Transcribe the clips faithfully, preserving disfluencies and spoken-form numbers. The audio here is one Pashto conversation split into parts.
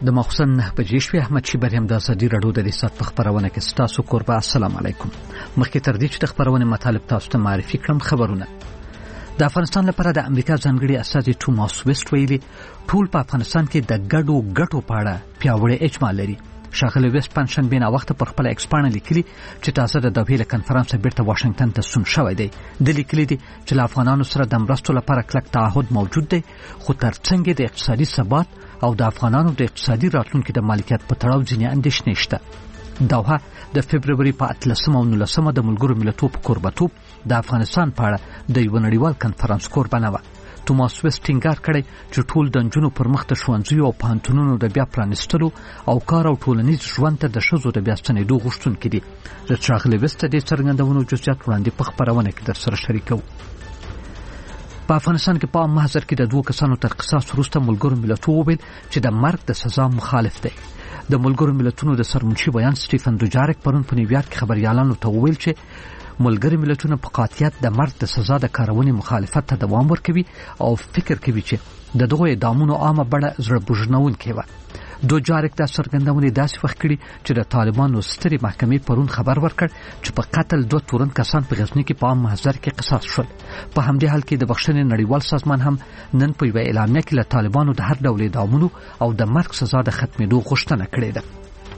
د مخصن نه بجې شوې احمد شیبر هم د ازادي راډیو د ریاست په خبرونه کې ستاسو قربا. السلام علیکم. مخکې تر دې چې د خبرونه مطالب تاسو ته معرفي کړم، خبرونه د افغانستان لپاره د امریکا ځانګړي استازي توماس ویسټ ویلي ټول په افغانستان کې د ګډو ګټو په اړه پیاوړی اجماع لري. ښاغلی ویسټ پنځشنبې ناوخته پر خپل ایکس پاڼه لیکلي چې تازه د دوحې له کنفرانسه بیرته واشنګټن ته ستون شوی دی. د لیکلي دي چې له افغانانو سره د مرستو لپاره کلک تعهد موجود دی، خو ترڅنګ د اقتصادي ثبات او د افغانانو د اقتصادي راتلونکي د مالکیت په تړاو ځینې اندېښنې شته. دوحه د فبروري په اتلسمه او نولسمه د ملګرو ملتونو په کوربتوب د افغانستان په اړه د یو نړیوال کنفرانس کوربنه وه. توماس ویسټ ټینګار کړی چې ټول د نجونو پر مخ د ښوونځیو او پوهنتونونو د بیا پرانیستلو او کار او ټولنیز ژوند ته د ښځو د بیا ستنېدو غوښتونکي دي. د ښاغلي ویسټ د دې څرګندونو جزئیات وړاندې په خپرونه کې درسره شریکوو. په افغانستان کې په عام محضر کې د دوو کسانو تر قصاص وروسته ملګرو ملتونو وویل چې د مرګ د سزا مخالف دی. د ملګرو ملتونو د سرمنشي بیان سټیفن دوجارک پرون په نیویارک کې خبريالانو ته وویل چې ملګري ملتونه په قاطعیت د مرګ د سزا د کارونې مخالفت ته دوام ورکوي او فکر کوي چې د دغو اعدامونو عامه بڼه زړه بوژنونکې وه. دوجارک دا څرګندونې داسې وخت کړي چې د طالبانو سترې محکمې پرون خبر ورکړ چې په قتل دوه تورن کسان په غزني کې په عام محضر کې قصاص شول. په همدې حال کې د بخښنې نړیوال سازمان هم نن په یوه اعلامیه کې له طالبانو د هر ډول اعدامونو او د مرګ سزا د ختمېدو غوښتنه کړې ده.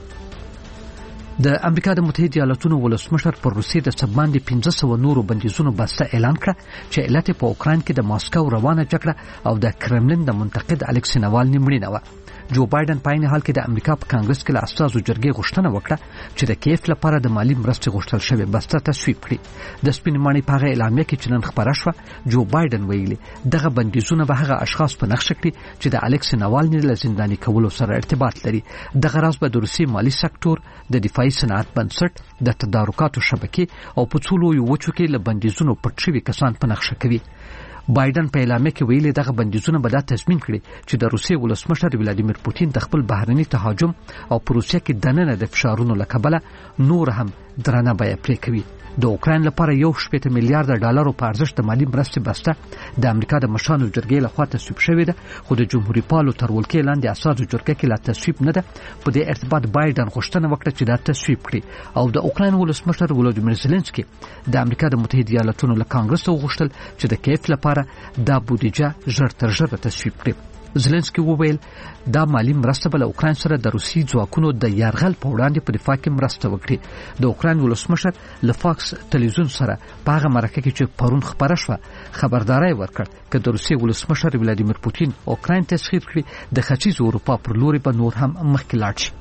د امریکا د متحده ایالاتونو ولسمشر پر روسیې د څه باندې پنځه سوه نورو بندیزونو بسته اعلان کړه چې علت په اوکراین کې د ماسکو روانه جګړه او د کرملین د منتقد الکسی ناوالني مړینه وه. جو بایدن په عین حال کې د امریکا په کانګرس کې له استازو جرګې غوښتنه وکړه چې د کیف لپاره د مالی مرستې غوښتل شوې بسته تصویب کړي. د سپین ماڼۍ په هغه اعلامیه کې چې نن خپره شوه، جو بایدن ویلي دغه بندیزونه به هغه اشخاص په نښه کړي چې د الکسی ناوالني له زنداني کولو سره ارتباط لري. دغه راز به د روسي مالی سکتور، د دفاعي صنعت بنسټ، د تدارکاتو شبکې او په څو لویو وچو کې له بندیزونو پټ شوي کسان په نښه کوي. بایدن په اعلامیه کې ویلي دغه بندیزونه به دا تضمین کړي چې د روسیې ولسمشر ولادیمیر پوتین د خپل بهرني تهاجم او په روسیه کې دننه د فشارونو له کبله نور هم درنه بیه پرې کوي. د اوکراین لپاره یو شپېته میلیارډ ډالرو په ارزښت د مالی مرستې بسته د امریکا د مشرانو جرګې لخوا تصویب شوې ده، خو د جمهوریت پالو تر ولکې لاندې اساسي جرګه کې لا تصویب نه ده. په دې ارتباط بایدن غوښتنه وکړه چې دا تصویب کړي او د اوکراین ولسمشر ولادیمیر زيلنسکي د امریکا د متحده ایالاتونو له کانګرس وغوښتل چې د کیف لپاره دا بودیجه ژر تر ژره تصویب کړي. زيلنسکي وویل دا مالی مرسته بل اوکراین سره د روسي ځواکونو د یرغل په وړاندې په دفاع کې مرسته وکړي. د اوکراین ولسمشر له فاکس ټلویزیون سره په هغه مرکه کې چې پرون خبره شوه خبرداري ورکړ چې د روسي ولسمشر ولادیمیر پوتین اوکراین تسخیر کړي د ختیځ اروپا پر لوري به نور هم مخکې لاړ شي.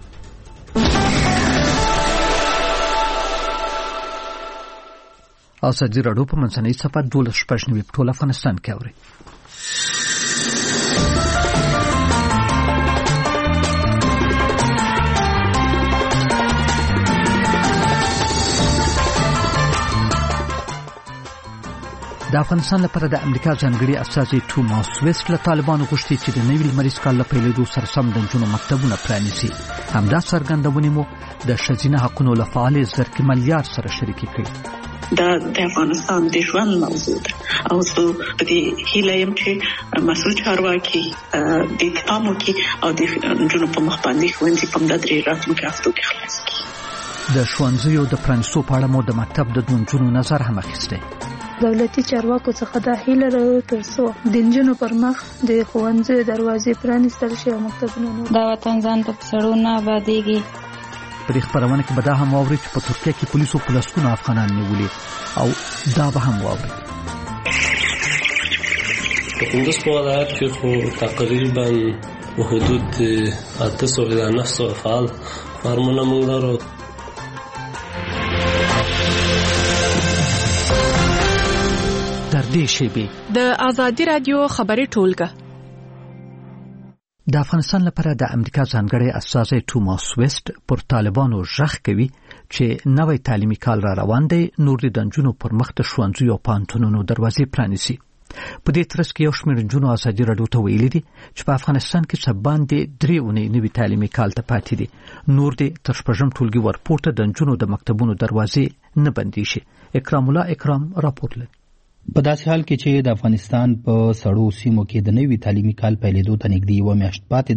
ازادي راډیو په منځنۍ صفحه دولس شپږ نوي په ټول افغانستان کې اوري. د افغانستان لپاره د امریکا ځانګړي استازي توماس ویسټ له طالبانو غوښتي چې د نوي لمریز کال له پیلېدو سره سم د نجونو مکتبونه پرانیسي. همدا څرګندونې مو د ښځینه حقونو له فعالې زرکې ملیار سره شریکې کړي. دا د افغانستان د ژوند موضوع ده او زه په دې هیله یم چې مسؤل چارواکي د اقدامو کې او د نجونو په مخ باندې ښوونځي په مدرې راتلونکي هفتو کې خلاص کړي. د ښوونځیو د پرانیستو په اړه مو د مکتب د نجونو نظر هم اخیستی. دولتي چارواکو څخه دا هیله لرو تر څو د نجونو پر مخ د ښوونځي دروازې پرانیستل شي او مکتبونه دا وطن ځان ته سړو نه آبادېږي. په دې خبرونه کې به دا هم واورئ چې په ترکیه کې پولیسو په لسګونو افغانان نیولي او دا به هم واورئ. په کندز په ولایت کې خو تقریبا په حدود اته سوه الی نه سوه فعال فارمونه موږ لرو. در دې شیبې د ازادي رادیو خبري ټولګه د افغانستان لپاره د امریکا ځانګړي استازي توماس ویسټ پر طالبانو ژغ کوي چې نوې تعلیمي کال را روان دی، نور د نجونو پر مخ د ښوونځیو او پوهنتونونو دروازې پرانیسي. په دې ترڅ کې یو شمېر نجونو ازادي راډیو ته ویلي دي چې په افغانستان کې څه باندې درې اونۍ نوي تعلیمي کال ته پاتې دي، نور د تر شپږم ټولګي ورپورته د نجونو د مکتبونو دروازې نه بندي شي. اکرام الله اکرام راپور لري. په داسې حال کې چې د افغانستان په سړو سیمو کې د نوي تعلیمي کال پیلېدو ته نږدې یوه میاشت پاتې ده،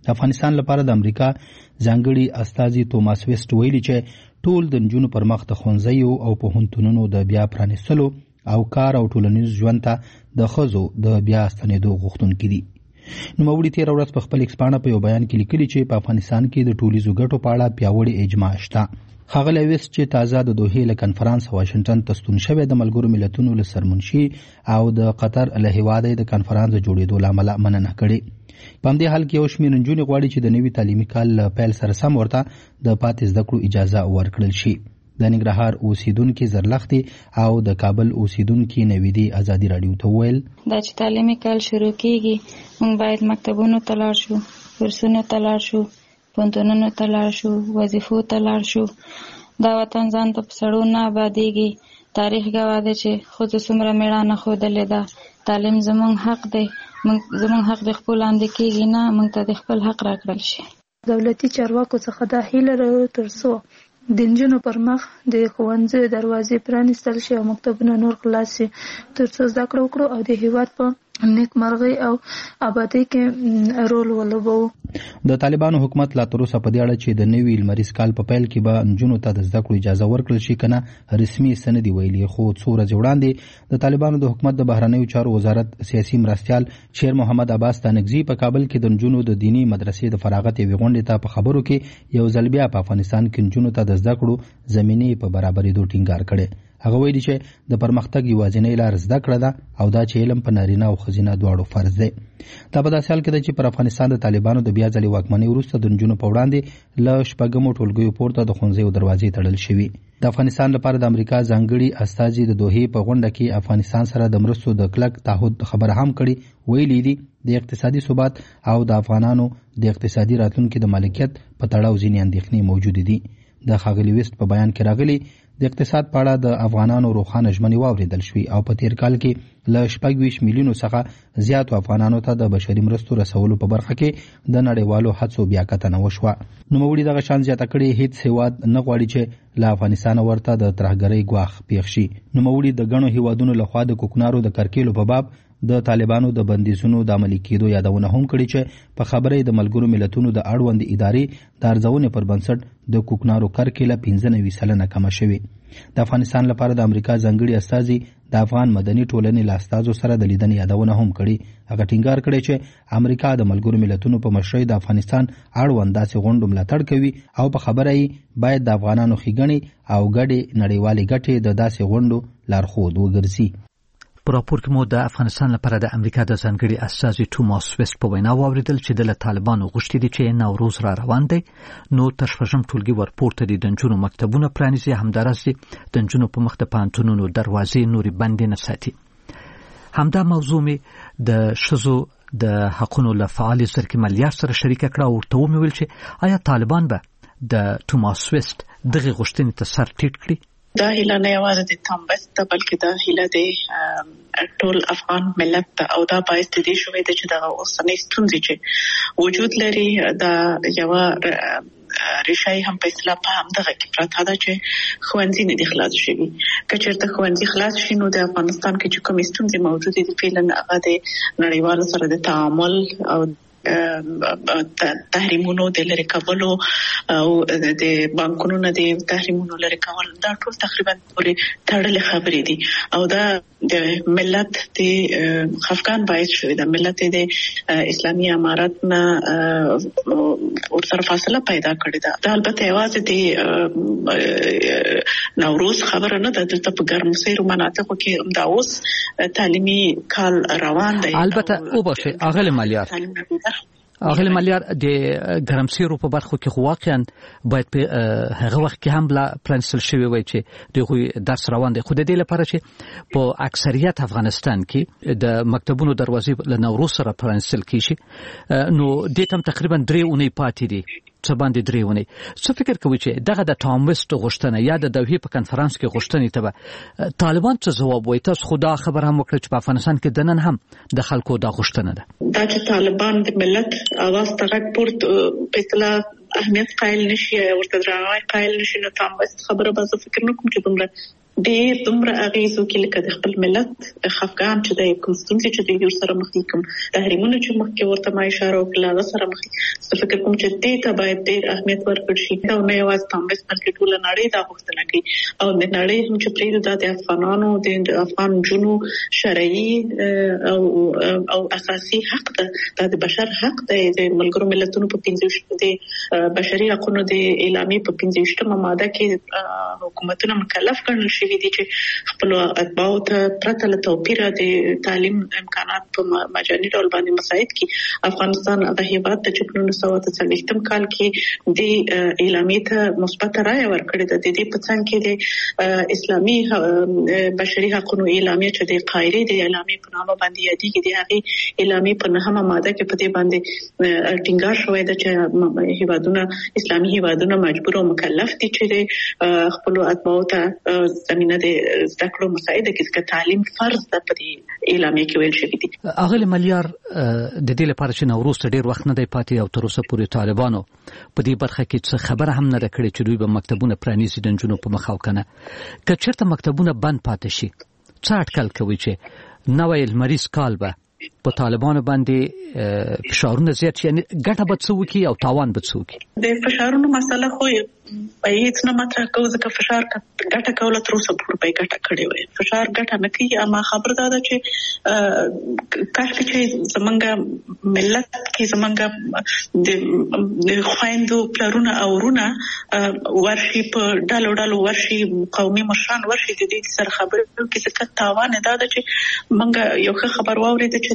د افغانستان لپاره د امریکا ځانګړي استازي توماس ویسټ ویلي چې ټول د نجونو پر مخ د ښوونځیو او پوهنتونونو د بیا پرانیستلو او کار او ټولنیز ژوند ته د ښځو د بیا ستنېدو غوښتونکي دي. نوموړي تېره ورځ په خپل ایکسپاڼه په یو بیان کې لیکلي چې په افغانستان کې د ټولیزو ګټو په اړه پیاوړې اجماع شته. ښاغلی ویسټ چې تازه د دوحې له کنفرانس واشنګټن ته ستون شوی د ملګرو ملتونو له سرمنشي او د قطر له هیواده د کنفرانس د جوړېدو له امله مننه کړې. په همدې حال کې یو شمېر نجونې غواړي چې د نوي تعلیمي کال له پیل سره سم ورته د پاتې زده کړو اجازه ورکړل شي. د ننګرهار اوسیدونکي زرلختي او د کابل اوسیدونکي نویدي ازادي راډیو ته وویل دا چې تعلیمي کال شروع کیږي موږ باید مکتبونو ته لاړ شو، کورسونو ته لاړ شو، پوهنتونونو ته لاړ شو، وظیفو ته لاړ شو. دا وطن ځان ته په سړو نه آبادېږي. تاریخ ګواه دی چې ښځو څومره مېړانه ښودلې ده. تعلیم زموږ حق دی، زموږ حق د خپل لاندې کېږي نه، موږ ته د خپل حق راکړل شي. دولتي چارواکو څخه دا هیله لرو تر څو د نجونو پر مخ د ښوونځیو دروازې پرانیستل شي او مکتبونه نور خلاص شي تر څو زده کړه وکړو او د هیواد په نیکمرغۍ او آبادۍ کې رول ولوبو. د طالبانو حکومت لا تر اوسه په دې اړه چې د نوي لمریز کال په پیل کې به نجونو ته د زده کړو اجازه ورکړل شي کنه رسمي څه نه دي ویلي. خو څو ورځې وړاندې د طالبانو د حکومت د بهرنیو چارو وزارت سیاسي مرستیال شیر محمد عباس تانکزي په کابل کې د نجونو د دینی مدرسې د فراغت یوې غونډې ته په خبرو کې یو ځل بیا په افغانستان کې نجونو ته د زده کړو زمینې په برابرېدو ټینګار کړی. هغه ویلي چې د پرمختګ یوازینۍ لار زده کړه ده او دا چې علم په نارینه او ښځینه دواړو فرض دی. دا په داسې حال کې ده چې پر افغانستان د طالبانو د بیا ځلې واکمنۍ وروسته د نجونو په وړاندې له شپږمو ټولګیو پورته د ښوونځیو دروازې تړل شوي. د افغانستان لپاره د امریکا ځانګړي استازي د دوحې په غونډه کې افغانستان سره د مرستو د کلک تعهد خبره هم کړې. ویلي دي د اقتصادي ثبات او د افغانانو د اقتصادي راتلونکي د مالکیت په تړاو ځینې اندېښنې موجودې دي. د ښاغلي ویسټ په بیان کې راغلي د اقتصاد په اړه د افغانانو روښانه ژمنې واورېدل شوې او په تیر کال کې له شپږ ویشت میلیونو څخه زیاتو افغانانو ته د بشري مرستو رسولو په برخه کې د نړیوالو هڅو بیا کتنه وشوه. نوموړي دغه شان زیاته کړې هیڅ هیواد نه غواړي چې له افغانستانه ورته د ترهګرۍ ګواښ پیښ شي. نوموړي د ګڼو هیوادونو لخوا د کوکنارو د کرکیلو په باب د طالبانو د بندیزونو د عملي کېدو یادونه هم کړې چې په خبره د ملګرو ملتونو د اړوند ادارې د ارزونې پر بنسټ د کوکنارو کرکیله پنځه نوي سلنه کمه شوې. د افغانستان لپاره د امریکا ځانګړي استازي د افغان مدني ټولنې له استازو سره د لیدنې یادونه هم کړې. هغه ټینګار کړی چې امریکا د ملګرو ملتونو په مشرۍ د افغانستان اړوند داسې غونډو ملاتړ کوي او په خبره یې باید د افغانانو ښېګڼې او ګډې نړیوالې ګټې د داسې غونډو لارښود وګرځي. په راپور کې مو د افغانستان لپاره د امریکا د ځانګړي استازي توماس ویسټ په وینا واورېدل چې د طالبانو غوښتي دي چې نوروز را روان دی نو تر شپږم ټولګي ورپورته دي د نجونو مکتبونه پرانیزي، همداراز دي د نجونو په مخ د پوهنتونونو دروازې نورې بندې نه ساتي. همدا موضوع مې د ښځو د حقونو له فعال زرکي ملیار سره شریکه کړه او ورته ومې ویل چې آیا طالبان به د توماس ویسټ دغې غوښتنې ته سر ټیټ کړي. دا هیله نه یوازې د توماس ته بلکې دا هیله د ټول افغان ملت ته او دا باعث د دې شوی دی چې دغه اوسنۍ ستونزې چې وجود لري دا یوه ریښه هم په اصطلاح په همدغه کې پرته ده چې ښوونځي نه دي خلاص شوي. که چېرته ښوونځي خلاص شي نو د افغانستان کې چې کومې ستونزې موجودې دي فعلا هغه د نړیوالو سره د تعامل او تحریمونو د لرې کولو او د بانکونو نه د تحریمونو لرې کول دا ټول تقریبا پورې تړلې خبرې دي او دا د ملت د خفګان باعث شوی ده. ملت د اسلامي امارات نه ورسره فاصله پیدا کړې ده. دا البته یوازې د نوروز خبره نه ده، دلته په ګرمسیرو مناطقو کې دا اوس تعلیمي کال روان دی. البته وبخښئ اغلې مالیار اغلی مالیار د ګرمسیرو په برخو کې خو واقعا باید په هغه وخت کې هم لا پرانیستل شوی وای چې دغوی درس روان دی. خو د دې لپاره چې په اکثریت افغانستان کې د مکتبونو دروازې له نوروز سره پرانیستل کیږي نو دې تم تقریبا درې اونۍ پاتې دي څه باندې درې اونۍ. څه فکر کوي چې دغه د ټام ویسټ غوښتنه یا د دوحې په کنفرانس کې غوښتنې ته به طالبان څه ځواب وایي؟ تاسو خو دا خبر هم وکړه چې په افغانستان کې د نن هم د خلکو دا غوښتنه ده. دا چې طالبان د ملت اواز ته غږ پورته په اصطلاح اهمیت قایل نشي ورته درناوی قایل نشي نو ټام ویسټ خبره به زه فکر نه کوم چې دومره ډېر دومره اغېزو کې لکه د خپل ملت خفګان چې د کوم ستونزې چې دوی سره مخ دي، کوم تحریمونه چې مخکې ورته ما اشاره وکړه هغه سره مخ دي. زه فکر کوم چې دې ته باید ډېر اهمیت ورکړل شي او نه یوازې په امریکا بلکې ټوله نړۍ دا غوښتنه کوي او د نړۍ هم چې پرېږدو دا د افغانانو د افغان جنو شرعي او او اساسي حق ده، دا د بشر حق دی. د ملګرو ملتونو په پنځه د بشري حقوقو د اعلامیې په پنځه ویشتمه ماده کې حکومتونه مکلف ګڼل شوي دي چې خپل اتباعو ته پرته له توپیره د تعلیم امکانات په مجاني ډول باندې مساعد کړي. افغانستان هغه هیواد ته چې په نولس سوه اته څلوېښتم کال کې د اعلامیې ته مثبت رایه ورکړې ده. د دې په څنګ کې د اسلامي بشري حقوقو اعلامیې چې د قاهرې د اعلامیې په نامه باندې یادېږي، د هغې اعلامیې په نهمه ماده کې په دې باندې ټینګار شوی ده چې هیوادونه اسلامي هیوادونه مجبور او مکلف دي چې خپل اتباعو ته زمينه د زده کړو مساعده کړي، چې تعلیم فرض ده په دې اعلامیه کې ویل شوی دي. اغلی ملیار د دې لپاره چې نوروز ته ډیر وخت نه دی پاتې او تر اوسه پورې طالبانو په دې برخه کې څه خبره هم نه کړې چې دوی به مکتبونه پرانیزي د نجونو په مخاو کنه. که چېرته مکتبونه بند پاتې شي څه اټکل کوي چې نوی لمریز کال به په طالبانو باندې فشارونه زیات شي، یعنی ګټه به څه وکړي او تاوان به څه وکړي؟ د فشارونو مسله خو په هیڅ نه مطرح کوو، ځکه فشار ګټه کوله تر اوسه پورې به ګټه کړې وي. فشار ګټه نه کوي. اما خبر دا ده چې کاشکې چې زمونږ ملت کې زمونږ د خویندو پلرونه او ورونه ورشي په ډلو ډلو ورشي، قومي مشران ورشي د دې سره خبرې وکړي. ځکه تاوان دا ده چې مونږ یو ښه خبر واورېده چې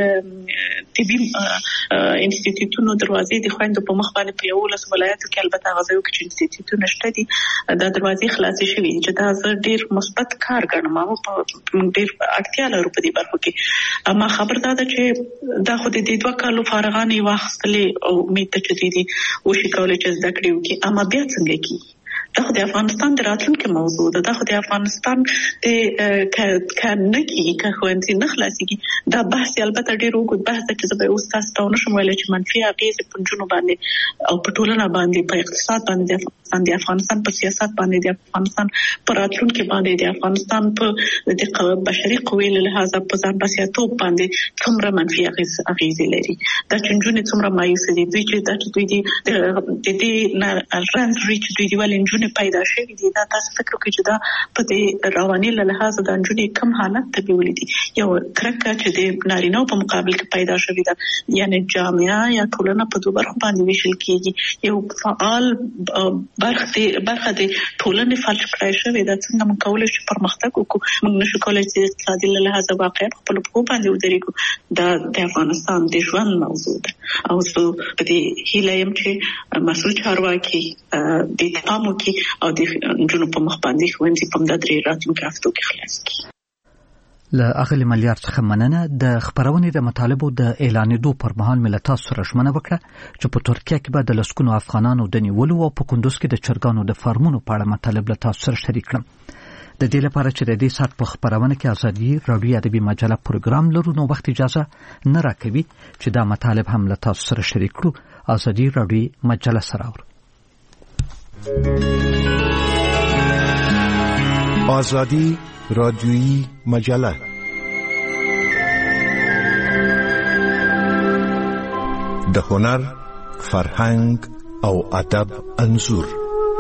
د طبي انسټیټیوټونو دروازې د خویندو په مخ باندې په یولس ولایتو کې البته هغه ځایو کې چې انسټیټیوټونه شته دي دا دروازې خلاصې شوي دي، چې دا زه ډېر مثبت کار ګڼم او موږ ډېر اړتیا لرو په دې برخو کې. اما خبر دا ده چې دا خو د دې دوه کالو فارغانې واخیستلې او امید ته چې دي وشي کولی چې زده کړې وکړي. اما بیا څنګه کېږي؟ دا خو د افغانستان د راتلونکي موضوع ده. دا خو د افغانستان د کنه کې که ښوونځي نه خلاصېږي دا بحث البته ډېر اوږد بحث ده چې زه به اوس تاسو ته ونه شم ویلی چې منفي اغېزې په نجونو باندې او په ټولنه باندې په اقتصاد باندې د افغانستان د افغانستان په سیاست باندې د افغانستان په راتلونکي باندې د افغانستان په د بشري قوې له لحاظه په ځان بسیاتوب باندې څومره منفي اغېزې لري. دا چې نجونې څومره مایوسه دي، دوی چې دا چې دوی دي د دې نه رنځ وي چې دوی دي ولې نجونې پیدا شوي دي. دا تاسو فکر وکړئ چې دا په دې رواني له لحاظه د نجونې کم حالت ته بیولي دي. یو کرکه چې د نارینه‌و په مقابل کې پیدا شوې ده، یعنی جامعه یا ټولنه په دوه برخو باندې ویشل کېږي. یو فعال برخه برخه د ټولنې فلج کړای شوې ده. څنګه موږ کولی شو پرمختګ وکړو؟ موږ نشو کولی چې اقتصادي له لحاظه واقعیت خپلو پښو باندې ودرېږو. دا د افغانستان د ژوند موضوع ده او زه په دې هیله یم چې مسؤل چارواکي دې پام وکړي او د نجونو په مخ باندې ښوونځي په همدا درې راتلونکو هفتو کې خلاص کړي. له اغلې ملیار څخه مننه. د خپرونې د مطالبو د اعلانېدو پر مهال مې له تاسو سره ژمنه وکړه چې په ترکیه کې به د لسګونو افغانانو د نیولو او په کندوز کې د چرګانو د فارمونو په اړه مطالب له تاسو سره شریک کړم. د دې لپاره چې د دې سات په خپرونه کې ازادي راډیو ادبي مجله پروګرام لرو نو وخت اجازه نه راکوي چې دا مطالب هم له تاسو سره شریک کړو. ازادي راډیو مجله سره اور آزادی رادیویی مجله د هنر، فرهنګ او ادب انځور.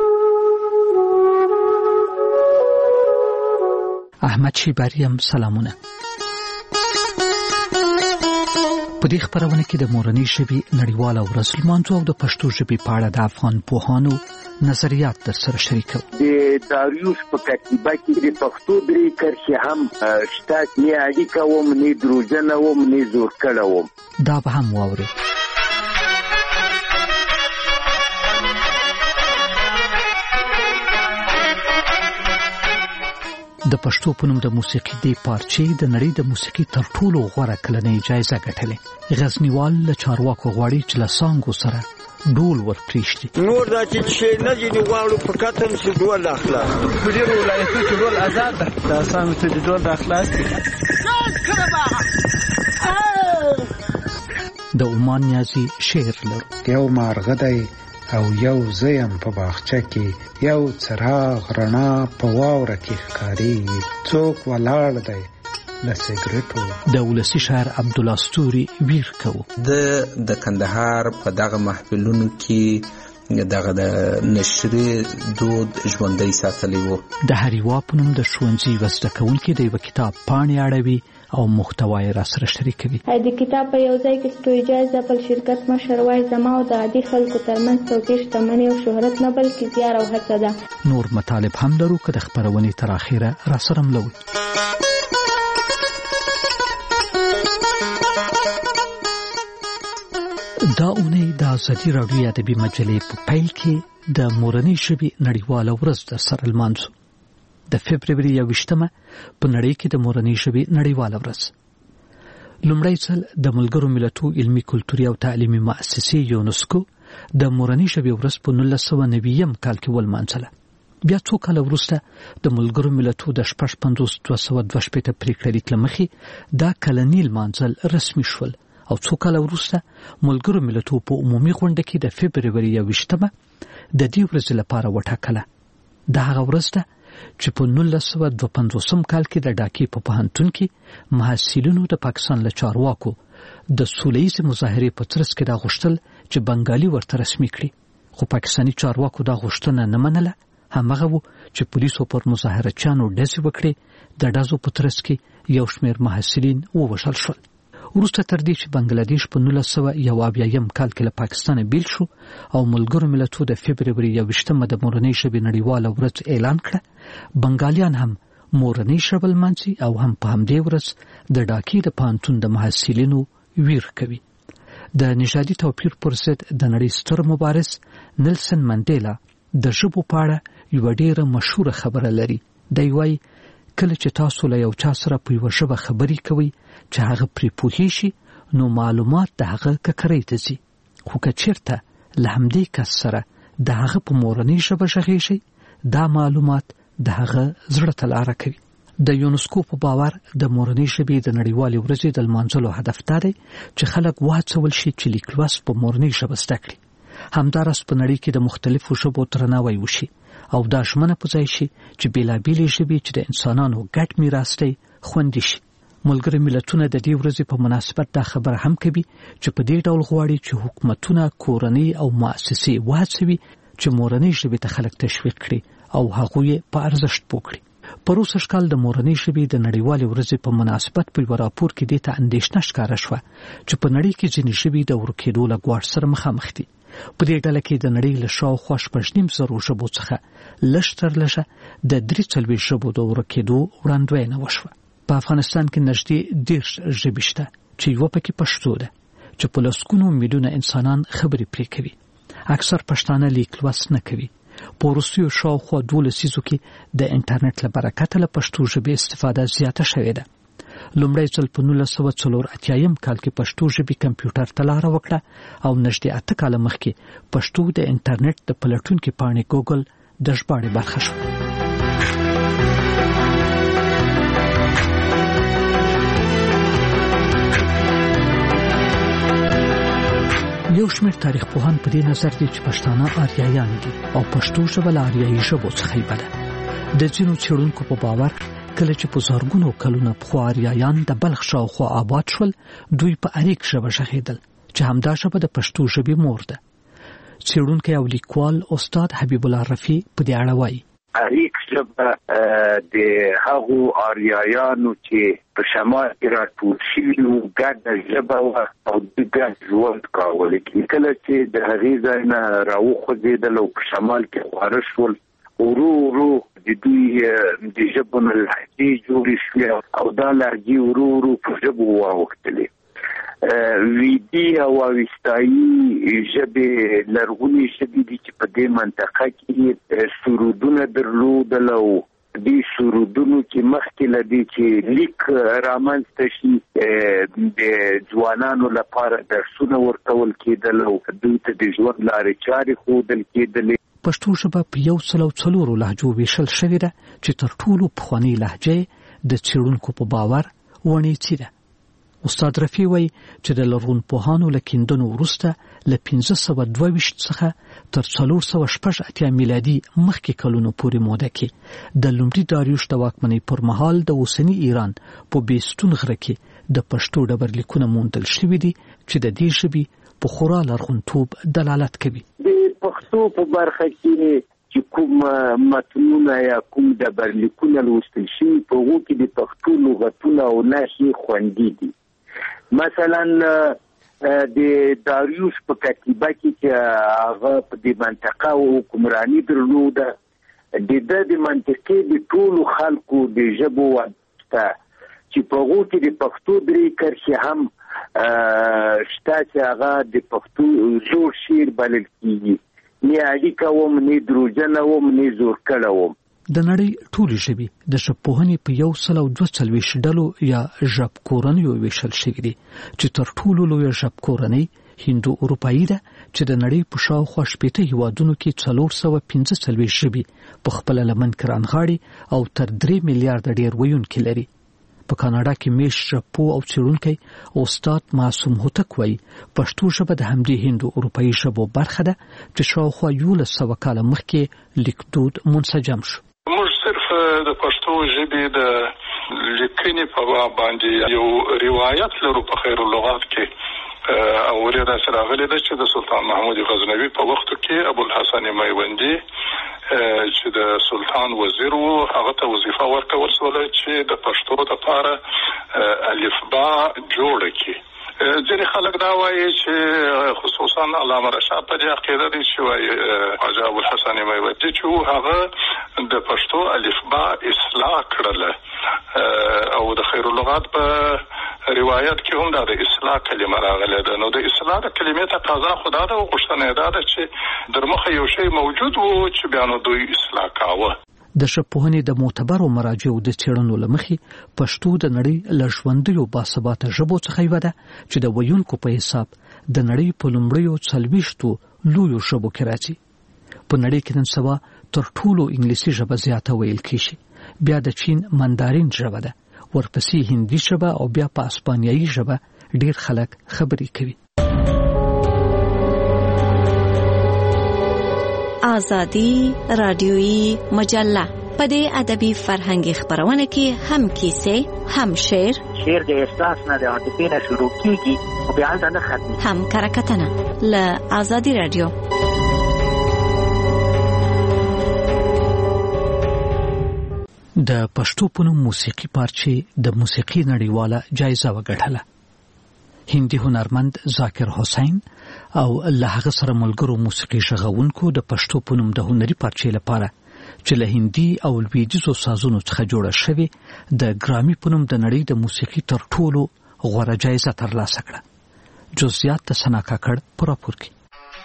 احمد شیباریم سلامونه. په دې خبرونه کې د مورنۍ ژبې نړیواله ورځ لمانځو او د پښتو ژبې په اړه د افغان پوهانو نظریات در سره شریکو. د داریوش په کتیبه کې د پښتو درې کرښې هم شته، نه اړیکه وم نه دروژنه وم نه زور کړه وم. دا به هم واورئ. د پښتو په نوم د موسیقي د پارچې د نړۍ د موسیقي تر ټولو غوره کلنۍ جایزه ګټلې. غزنیوال له چارواکو غواړي چې له سانګو سره ډول ورپریږدي. نور دا چې نه دي غواړو په کتم چې ډول اخلاص په دې ولایتو کې ډول آزاد ده. دا سم ته ډول اخلاص د عمان نیازي شعر لرو. یو مارغه دی او یو زیم په باغچه کې یو څراغ رڼا په واوره کې ښکارېږي څوک ولاړ دی له سګرټو. د ولسي شاعر عبدالله ستوري ویر کوو. د د کندهار په دغه محفلونو کې دغه د نشرې دود ژوندی ساتلی و. د هریوا په نوم د ښوونځي یوه زده کوونکې د یوه کتاب پاڼې اړوي او محتوا یې راسره شریکوي. د کتاب په یو ځای کې سټوریجاز د خپل شرکت مشر وایي زما او د عادي خلکو ترمنځ توپیر شتمني او شهرت نه بلکې زیار او هڅه ده. نور مطالب هم لرو که د خپرونې تر اخره راسره ملوئ. دا اونۍ د ازادي راډیو ادبي مجلې په پیل کې د مورنۍ ژبې نړیواله ورځ در سره لمانځو. د فبروري یوویشتمه په نړۍ کې د مورنۍ ژبې نړیواله ورځ. لومړی ځل د ملګرو ملتونو علمي کلتوري او تعلیمي مؤسسې یونسکو د مورنۍ ژبې ورځ په نولس سوه نوي کال کې ولمانځله. بیا څو کاله وروسته د ملګرو ملتونو د شپږ پنځوس دوه سوه دوه شپېته پریکړه لیک له مخې دا کلني لمانځل رسمي شول او څو کاله وروسته ملګرو ملتونو په عمومي غونډه کې د فبروري یوویشتمه د دې ورځې لپاره وټاکله. دا هغه ورځ ده چې په نولس سوه دوه پنځوسم کال کې د ډاکې په پوهنتون کې محصلینو د پاکستان له چارواکو د سولهییزې مظاهرې په ترڅ کې دا غوښتل چې بنګالي ورته رسمي کړي، خو پاکستاني چارواکو دا غوښتنه نه منله. همغه و چې پولیسو پر مظاهرچیانو ډزې وکړې. د ډزو په ترڅ کې یو شمېر محصلین ووژل شول. وروسته تر دې چې بنګلادیش په نولس سوه یو اویایم کال کې له پاکستانه بیل شو او ملګرو ملتونو د فبروري یوویشتمه د مورنۍ ژبې نړیواله ورځ اعلان کړه، بنګالیان هم مورنۍ ژبه لمانځي او هم په همدې ورځ د ډاکې د پوهنتون د محصلینو ویر کوي. د نژادي توپیر پر ضد د نړۍ ستر مبارز نیلسن منډیلا د ژبو په اړه یوه ډېره مشهوره خبره لري. دی وایي کله چې تاسو له یو چا سره په یوه ژبه خبرې کوئ چې هغه پرې پوهې شي نو معلومات د هغه ککرۍ ته ځي، خو که چېرته له همدې کس سره د هغه په مورنۍ ژبه غږېږئ دا معلومات د هغه زړه ته لاره کوي. د یونسکو په باور د مورنۍ ژبې د نړیوالې ورځې د لمانځلو هدف دا دی چې خلک وهڅول شي چې لیک لوست په مورنۍ ژبه زده کړي. همداراز په نړۍ کې د مختلفو ژبو درناوی وشي او دا ژمنه په ځای شي چې بېلابېلې ژبې چې د انسانانو ګډ میراث دی خوندي شي. ملګري ملتونه د دې ورځې په مناسبت دا خبره هم کوي چې په دې ډول غواړي چې حکومتونه، کورنۍ او مؤسسې وهڅوي چې مورنۍ ژبې ته خلک تشویق کړي او هغوی په ارزښت پوه کړي. پروسږ کال د مورنۍ ژبې د نړیوالې ورځې په مناسبت په یوه راپور کې دې ته اندېښنه ښکاره شوه چې په نړۍ کې ځینې ژبې د ورکېدو له ګواښ سره مخامخ دي. په دې ډله کې د نړۍ له شاوخوا شپږ نیم زرو ژبو څخه لږ تر لږه د درې څلوېښت ژبو د ورکېدو وړاندوینه وشوه. په افغانستان کې نږدې دېرش ژبې شته چې یوه پکې پښتو ده چې په لسګونو میلیونه انسانان خبرې پرې کوي. اکثر پښتانه لیک لوست نه کوي. په وروستیو شاوخوا دوه لسیزو کې د انټرنیټ له برکته له پښتو ژبې استفاده زیاته شوې ده. لومړی ځل په نولس سوه څلور اتیایم کال کې پښتو ژبې کمپیوټر ته لاره وکړه او نږدې اته کاله مخکې پښتو د انټرنیټ د پلټونکي پاڼې ګوګل د ژباړې برخه شوه. یو شمېر تاریخ پوهان په دې نظر دي چې پښتانه آریایان دي او پښتو ژبه له آریایي ژبو څخه یې ده. د ځینو څېړونکو په باور کله چې په زرګونو کلونه پخوا آریایان د بلخ شاوخوا آباد شول دوی په اریک ژبه غږېدل چې همدا ژبه د پښتو ژبې مور ده. څېړونکی او لیکوال استاد حبیب الله رفیع په دې اړه وایي اریک ژبه د هغو آریایانو چې په شمال کې راټول شوي وو ګډه ژبه وه او دوی ګډ ژوند کاوه. لیکن کله چې د هغې ځای نه راوخوځېدل او په شمال کې خواره شول ورو ورو د دوی د ژبو نه لهجې جوړې شوې او دا لهجې ورو ورو په ژبو واوښتلې. ویدي او اوستایي ژبې لرغونې ژبې دي چې په دې منطقه کې سرودونه درلودل او دې سرودونو کې مخکې له دې چې لیک رامنځته شي د ځوانانو لپاره درسونه ورکول کېدل او دوی ته د ژوند لارې چارې ښودل کېدلې. پښتو ژبه په یو سل او څلورو لهجو ویشل شوې ده چې تر ټولو پخوانۍ لهجه د څېړونکو په باور ونیڅي ده. استاد رفیع وایي چې د لرغونپوهانو له کیندنو وروسته له پنځه سوه دوه ویشت څخه تر څلور سوه شپږ اتیا میلادي مخکې کلونو پورې موده کې د لومړي داریوش د واکمنۍ پر مهال د اوسني ایران په بیستون غره کې د پښتو ډبرلیکونه موندل شوي دي چې د دې ژبې په خورا لرغونتوب دلالت کوي. د پښتو په برخه کې چې کوم متنونه یا کوم ډبرلیکونه لوستل شوي په هغو کې د پښتو لغتونه او نښې خوندي دي. مثلا د داریوش په کتیبه کې چې هغه په دې منطقه او حکمراني درلوده د ده د منطقې د ټولو خلکو د ژبو واسطه چې په هغو کې د پښتو درې کرښې هم شته چې هغه د پښتو زوړ شعر بلل کېږي. نه اړیکه وم نه دروژنه وم نه زور کړه وم. د نړۍ ټولې ژبې د ژبپوهنې په یو سل او دوه څلوېښت ډلو یا ژبکورنیو ویشل شوي دي چې تر ټولو لویه ژبکورنۍ هندو اروپایي ده چې د نړۍ په شاوخوا شپېته هیوادونو کې څلور سوه پنځه څلوېښت ژبې په خپله لمن کې رانغاړي او تر درې میلیارده ډېر ویونکي لري. په کاناډا کې میشت ژبپوه او څېړونکی استاد معصوم هوتک وایي پښتو ژبه د همدې هندو اروپایي ژبو برخه ده چې شاوخوا یولس سوه کاله مخکې لیکدود منسجم شو. موږ صرف د پښتو ژبې د لیکنې په باب باندې یو روایت لرو په خیر اللغات کې او ورته سره غلي ده چې د سلطان محمود غزنوي په وخت کې ابوالحسن میوندي چې د سلطان وزیر وو هغه ته وظیفه ورکول شوه چې د پښتو لپاره الفبا جوړ کړي. ځینې خلک دا وایي چې خصوصا علامه رشاد په دې عقیده دي چې وایي خواجه ابوالحسن میوندي چې هغه د پښتو الفبا اصلاح کړله او د خیر اللغات په روایت کې هم دا د اصلاح کلمه راغله ده. نو د اصلاح د کلمې تقاضا خدا ده او غوښتنه دا ده چې در مخه یو شی موجود وو چې بیا نو دوی اصلاح کاوه. د ژبپوهنې د معتبرو مراجعو د څېړنو له مخې پښتو د نړۍ له ژوندیو باثباته ژبو څخه یوه ده چې د ویونکو په حساب د نړۍ په لومړیو څلوېښتو لویو ژبو کې راځي. په نړۍ کې نن سبا تر ټولو انګلیسي ژبه زیاته ویل کېږي، بیا د چین مندارین ژبه ده، ورپسې هندي ژبه او بیا په اسپانیایي ژبه ډېر خلک خبرې کوي. آزادی رادیویی مجله په دې ادبي فرهنګي خبرونه کې هم کیسې، هم شعر شعر د احساس نه د عاطفې نه شروع کیږي او بیا نه ختمي، هم کرکټنه له آزادی رادیو. د پښتو په نوم موسیقي پارچې د موسیقي نړیواله جایزه وګټله. هندي هنرمند ذاکر حسین او له هغه سره ملګرو موسیقي ژغونکو د پښتو په نوم د هنري پارچې لپاره چې له هندي او لویدیځو سازونو څخه جوړه شوې د ګرامي په نوم د نړۍ د موسیقي تر ټولو غوره جایزه ترلاسه کړه. جزئیات د سنا کاکړ په راپور کې.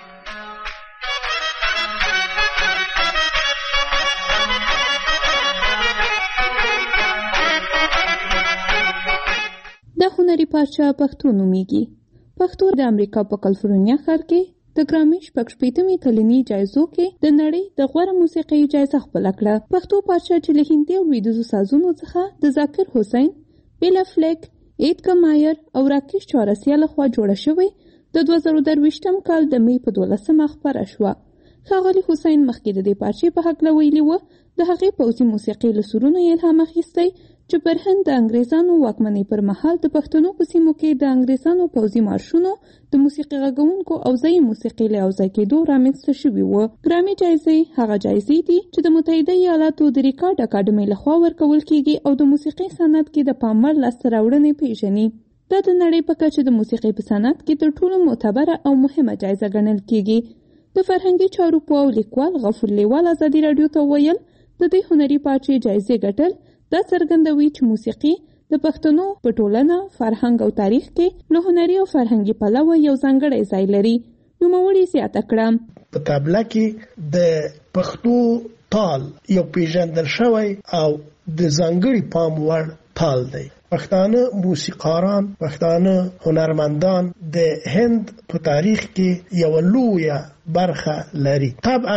د هنري پارچه پښتو نومیږي. پښتو د امریکا په کالیفورنیا ښار کې د ګرامي شپږ شپېتمې کلني جایزو کې د نړۍ د غوره موسیقۍ جایزه خپله کړه. پښتو پارچه چې له هندي او لویدیځو سازونو څخه د ذاکر حسین، بیلا فلیک، ایدګر مایر او راکیش چوارسیا لخوا جوړه شوې د دوه زره درویشتم کال د مې په دولسمه خپره شوه. ښاغلي حسین مخکې د دې پارچې په هکله ویلي وه د هغې پوځي موسیقۍ له سرونو یې الهام اخیستی چې پر هند د انګریزانو واکمنۍ پر مهال د پښتنو په سیمو کې د انګریزانو پوځي مارشونو د موسیقي غږونکو او ځایي موسیقۍ له یوځای کېدو رامنځته شوي وو. ګرامي جایزې هغه جایزې دي چې د متحده ایالاتو د ریکارډ اکاډمۍ لخوا ورکول کېږي او د موسیقي صنعت کې د پام وړ لاسته راوړنې پیژني. دا د نړۍ په کچه د موسیقۍ په صنعت کې تر ټولو معتبره او مهمه جایزه ګڼل کېږي. د فرهنګي چارو پوه او لیکوال غفور لیوال ازادي راډیو ته ویل د دې هنري پارچې جایزې ګټل دا څرګندوي چې موسیقي د پښتنو په ټولنه، فرهنګ او تاریخ کې له هنري او فرهنګي پلوه یو ځانګړی ځای لري. نوموړي زیاته کړه په تابله کې د پښتو تال یو پیژندل شوی او د ځانګړي پام وړ تال دی. پښتانه موسیقاران، پښتانه هنرمندان د هند په تاریخ کې یو لویه برخه لري. طبعا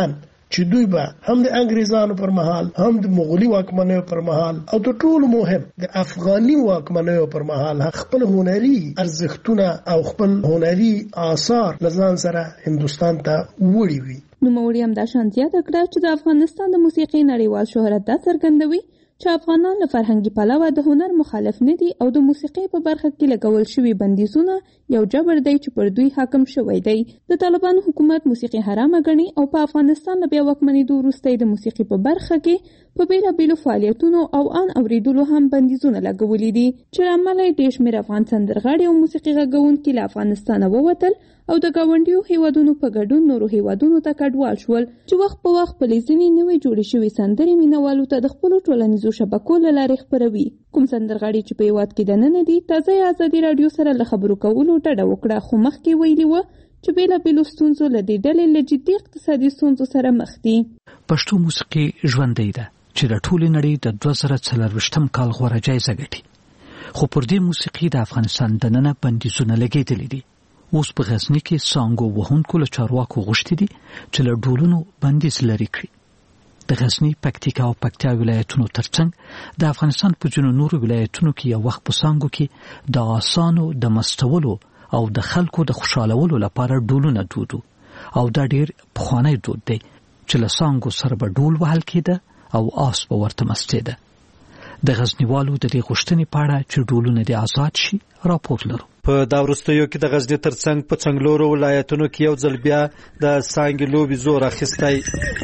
چې دوی به هم د انګریزانو پر مهال هم د مغولي واکمنیو پر مهال او د ټولو مهم د افغاني واکمنیو پر مهال خپل هنري ارزښتونه او خپل هنري آثار لزان سره هندستان ته وړي وي. نوموړي هم دا شانتیا کړه چې د افغانستان د موسیقي نړیوال شهرت دا څرګندوي چې افغانان له فرهنګي پلوه د هنر مخالف نه دي او د موسیقي په برخه کې لګول شوي بندیزونه یو جبر دی چې پر دوی حاکم شوی دی. د طالبانو حکومت موسیقي حرامه ګڼي او په افغانستان له بیا واکمنېدو وروسته د موسیقي په برخه کې په بیلابیلو فعالیتونو او ان اوریدلو هم بندیزونه لګولي دي چې له امله یې ډېر شمېر افغان سندرغاړي او موسیقي غږونکي له افغانستانه ووتل او د ګاونډیو هیوادونو په ګډون نورو هیوادونو ته کډوال شول چې وخت په وخت په ځینې نوې جوړې شوې سندرې مینوالو ته د خپلو ټولنیزو شبکو له لارې خپروي. کوم سندرغاړي چې په هیواد کې دننه دي تازه ازادي راډیو سره له خبرو کولو ډډه وکړه، خو مخکې ویلي وه چې بیلابیلو ستونزو له دې ډلې له جدي اقتصادي ستونزو سره مخ دي. پښتو موسیقي ژوندۍ ده چې د ټولې نړۍ د دوه زره څلرویشتم کال غوره جایزه ګټي، خو پر دې موسیقي د افغانستان دننه بندیزونه لګېدلي دي. اوس په غزني کې سانګو وهونکو له چارواکو غوښتي دي چې له ډولونو بندیز لرې کړي. د غزني، پکتیکا او پکتیا ولایتونو ترڅنګ د افغانستان په ځینو نورو ولایتونو کې یو وخت په سانګو کې د آسانو د مستولو او د خلکو د خوشالولو لپاره ډولونه دودو او دا ډیر پخوانی دود دی چې له سانګو سره به ډول وهل کېده او آس به ورته مستېده. د غزنیوالو د دې غوښتنې په اړه چې ډولونه دې آزاد شي راپور لرو. په دا وروستیو کې د غزني ترڅنګ په څنګلورو ولایتونو کې یو ځل بیا د سانګې لوبې زور اخیستی.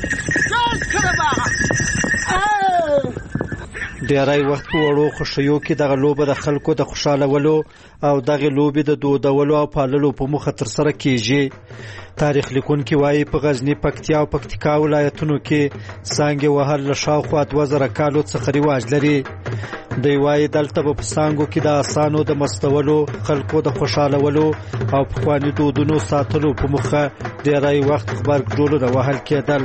ډیری وخت په وړو خوښیو کې دغه لوبه د خلکو د خوشالولو او دغه لوبې د دودولو او پاللو په موخه ترسره کیږي. تاریخ لیکونکي وایي په غزني، پکتیا او پکتیکا ولایتونو کې سانګې وهل له شاوخوا دوه زره کالو څخه رواج لري. دوی وایي دلته په سانګو کې د آسانو د مستولو، خلکو د خوشالولو او پخواني دودونو ساتلو په موخه ډیری وخت غبرګ ډولونه وهل کېدل.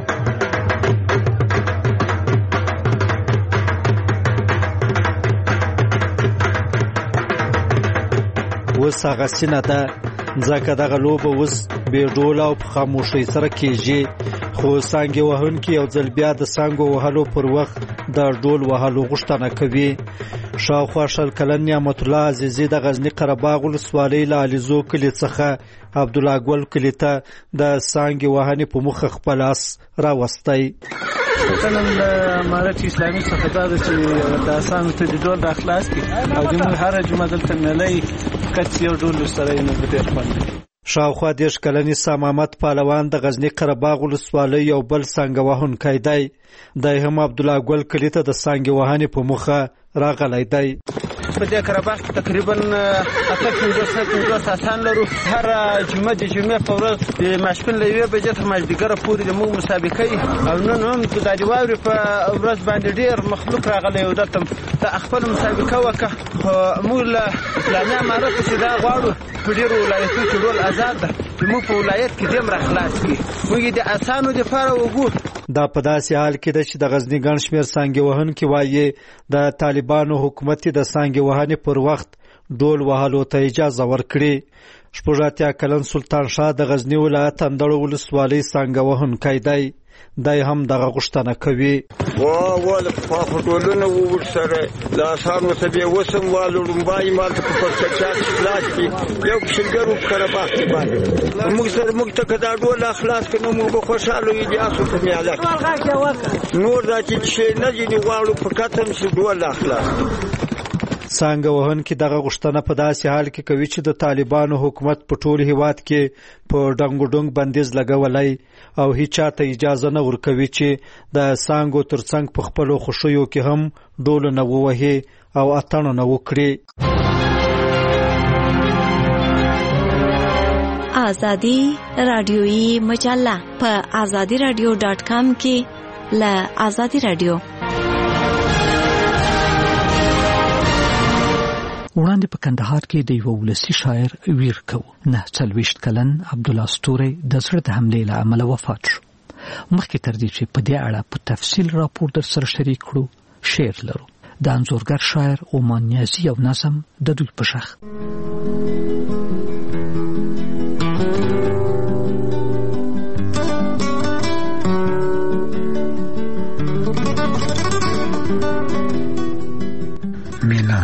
اوس هغه سینه ده ځکه دغه لوبه اوس بې ډوله او په خاموشۍ سره کېږي، خو سانګې وهونکي یو ځل بیا د سانګو وهلو پر وخت د ډول وهلو غوښتنه کوي. شاوخوا شل کلن نعمت الله عزیزي د غزني قرهباغ ولسوالۍ له علیزو کلي څخه عبدالله ګل کلي ته د سانګې وهنې په موخه خپل آس راوستی. کلم د امارت اسلامي څخه دا ده چې د آسانو ته د ډول را خلاص کړي او زموږ هره جمعه دلته میله کچ یو ډول سره یې نو ډېر خوند کوي. شاوخوا دېرش کلنې سام احمد پهلوان د غزني قرهباغ ولسوالۍ یو بل سانګه وهونکی دی. دی هم عبدالله ګل کلي ته د سانګې وهنې په موخه راغلی دی. په دې قرهباغ کې تقریبا اته پنځوس پنځوس آسان لرو. هر جمعه د جمعې په ورځ د ماسپښین له یوې بجې تر مازدیګره پورې زموږ مسابقه وي او نن هم د دا د واورې په ورځ باندې ډېر مخلوق راغلی او دلته د خپل مسابقه وکړه. خو موږ له اسلامي امارت چې دا غواړو په ډېرو ولایتونو کې ډول آزاد ده چې موږ په ولایت کې دې هم را خلاص کړي. موږ د آسانو دپاره وګورو. دا په داسې حال کې ده چې د غزني ګڼ شمېر سانګې وهونکي وایي د طالبانو حکومت د سانګې وهنې پر وخت ډول وهلو ته اجازه ورکړي. شپږ اتیا کلن سلطان شاه د غزني ولایت اندړو ولسوالۍ سانګه وهونکی دی. دی هم دغه غوښتنه کوي. وا وا د پخوا ډولونه ورسره د آسانو ته بیا وسم والو لومبای مالته په پرچاچ خلاص کړي یو شلګرو قرهباغ کې باندې موږ سره موږ ته کدا ډول اخلاص کړو موږ به خوشاله یو دي اسو ته میاله نور دا چې نه دي غواړو په کتم شي ډول اخلاص. سانګه وهونکي دغه غوښتنه په داسې حال کې کوي چې د طالبانو حکومت په ټول هیواد کې په ډنګو ډنګ بندیز لګولی او هیڅ چاته اجازه نه ورکوي چې د سانګو ترڅنګ په خپلو خوښیو کې هم ډولونه ووهي او اتڼونه وکړي. آزادي رادیویي مجله په آزادي رادیو ډاټ کام کې له آزادي رادیو وړاندې په کندهار کې د یو ولسي شاعر ویر کو نه څلوېښت کلن عبدالله ستوري د زړه د حملې له امله وفات شو. مخکې تر دې چې په دې اړه په تفصیل راپور در سره شریک کړو شعر لرو د انځورګر شاعر اومان نیازي او نظم د دوی په شخ. اطمینان.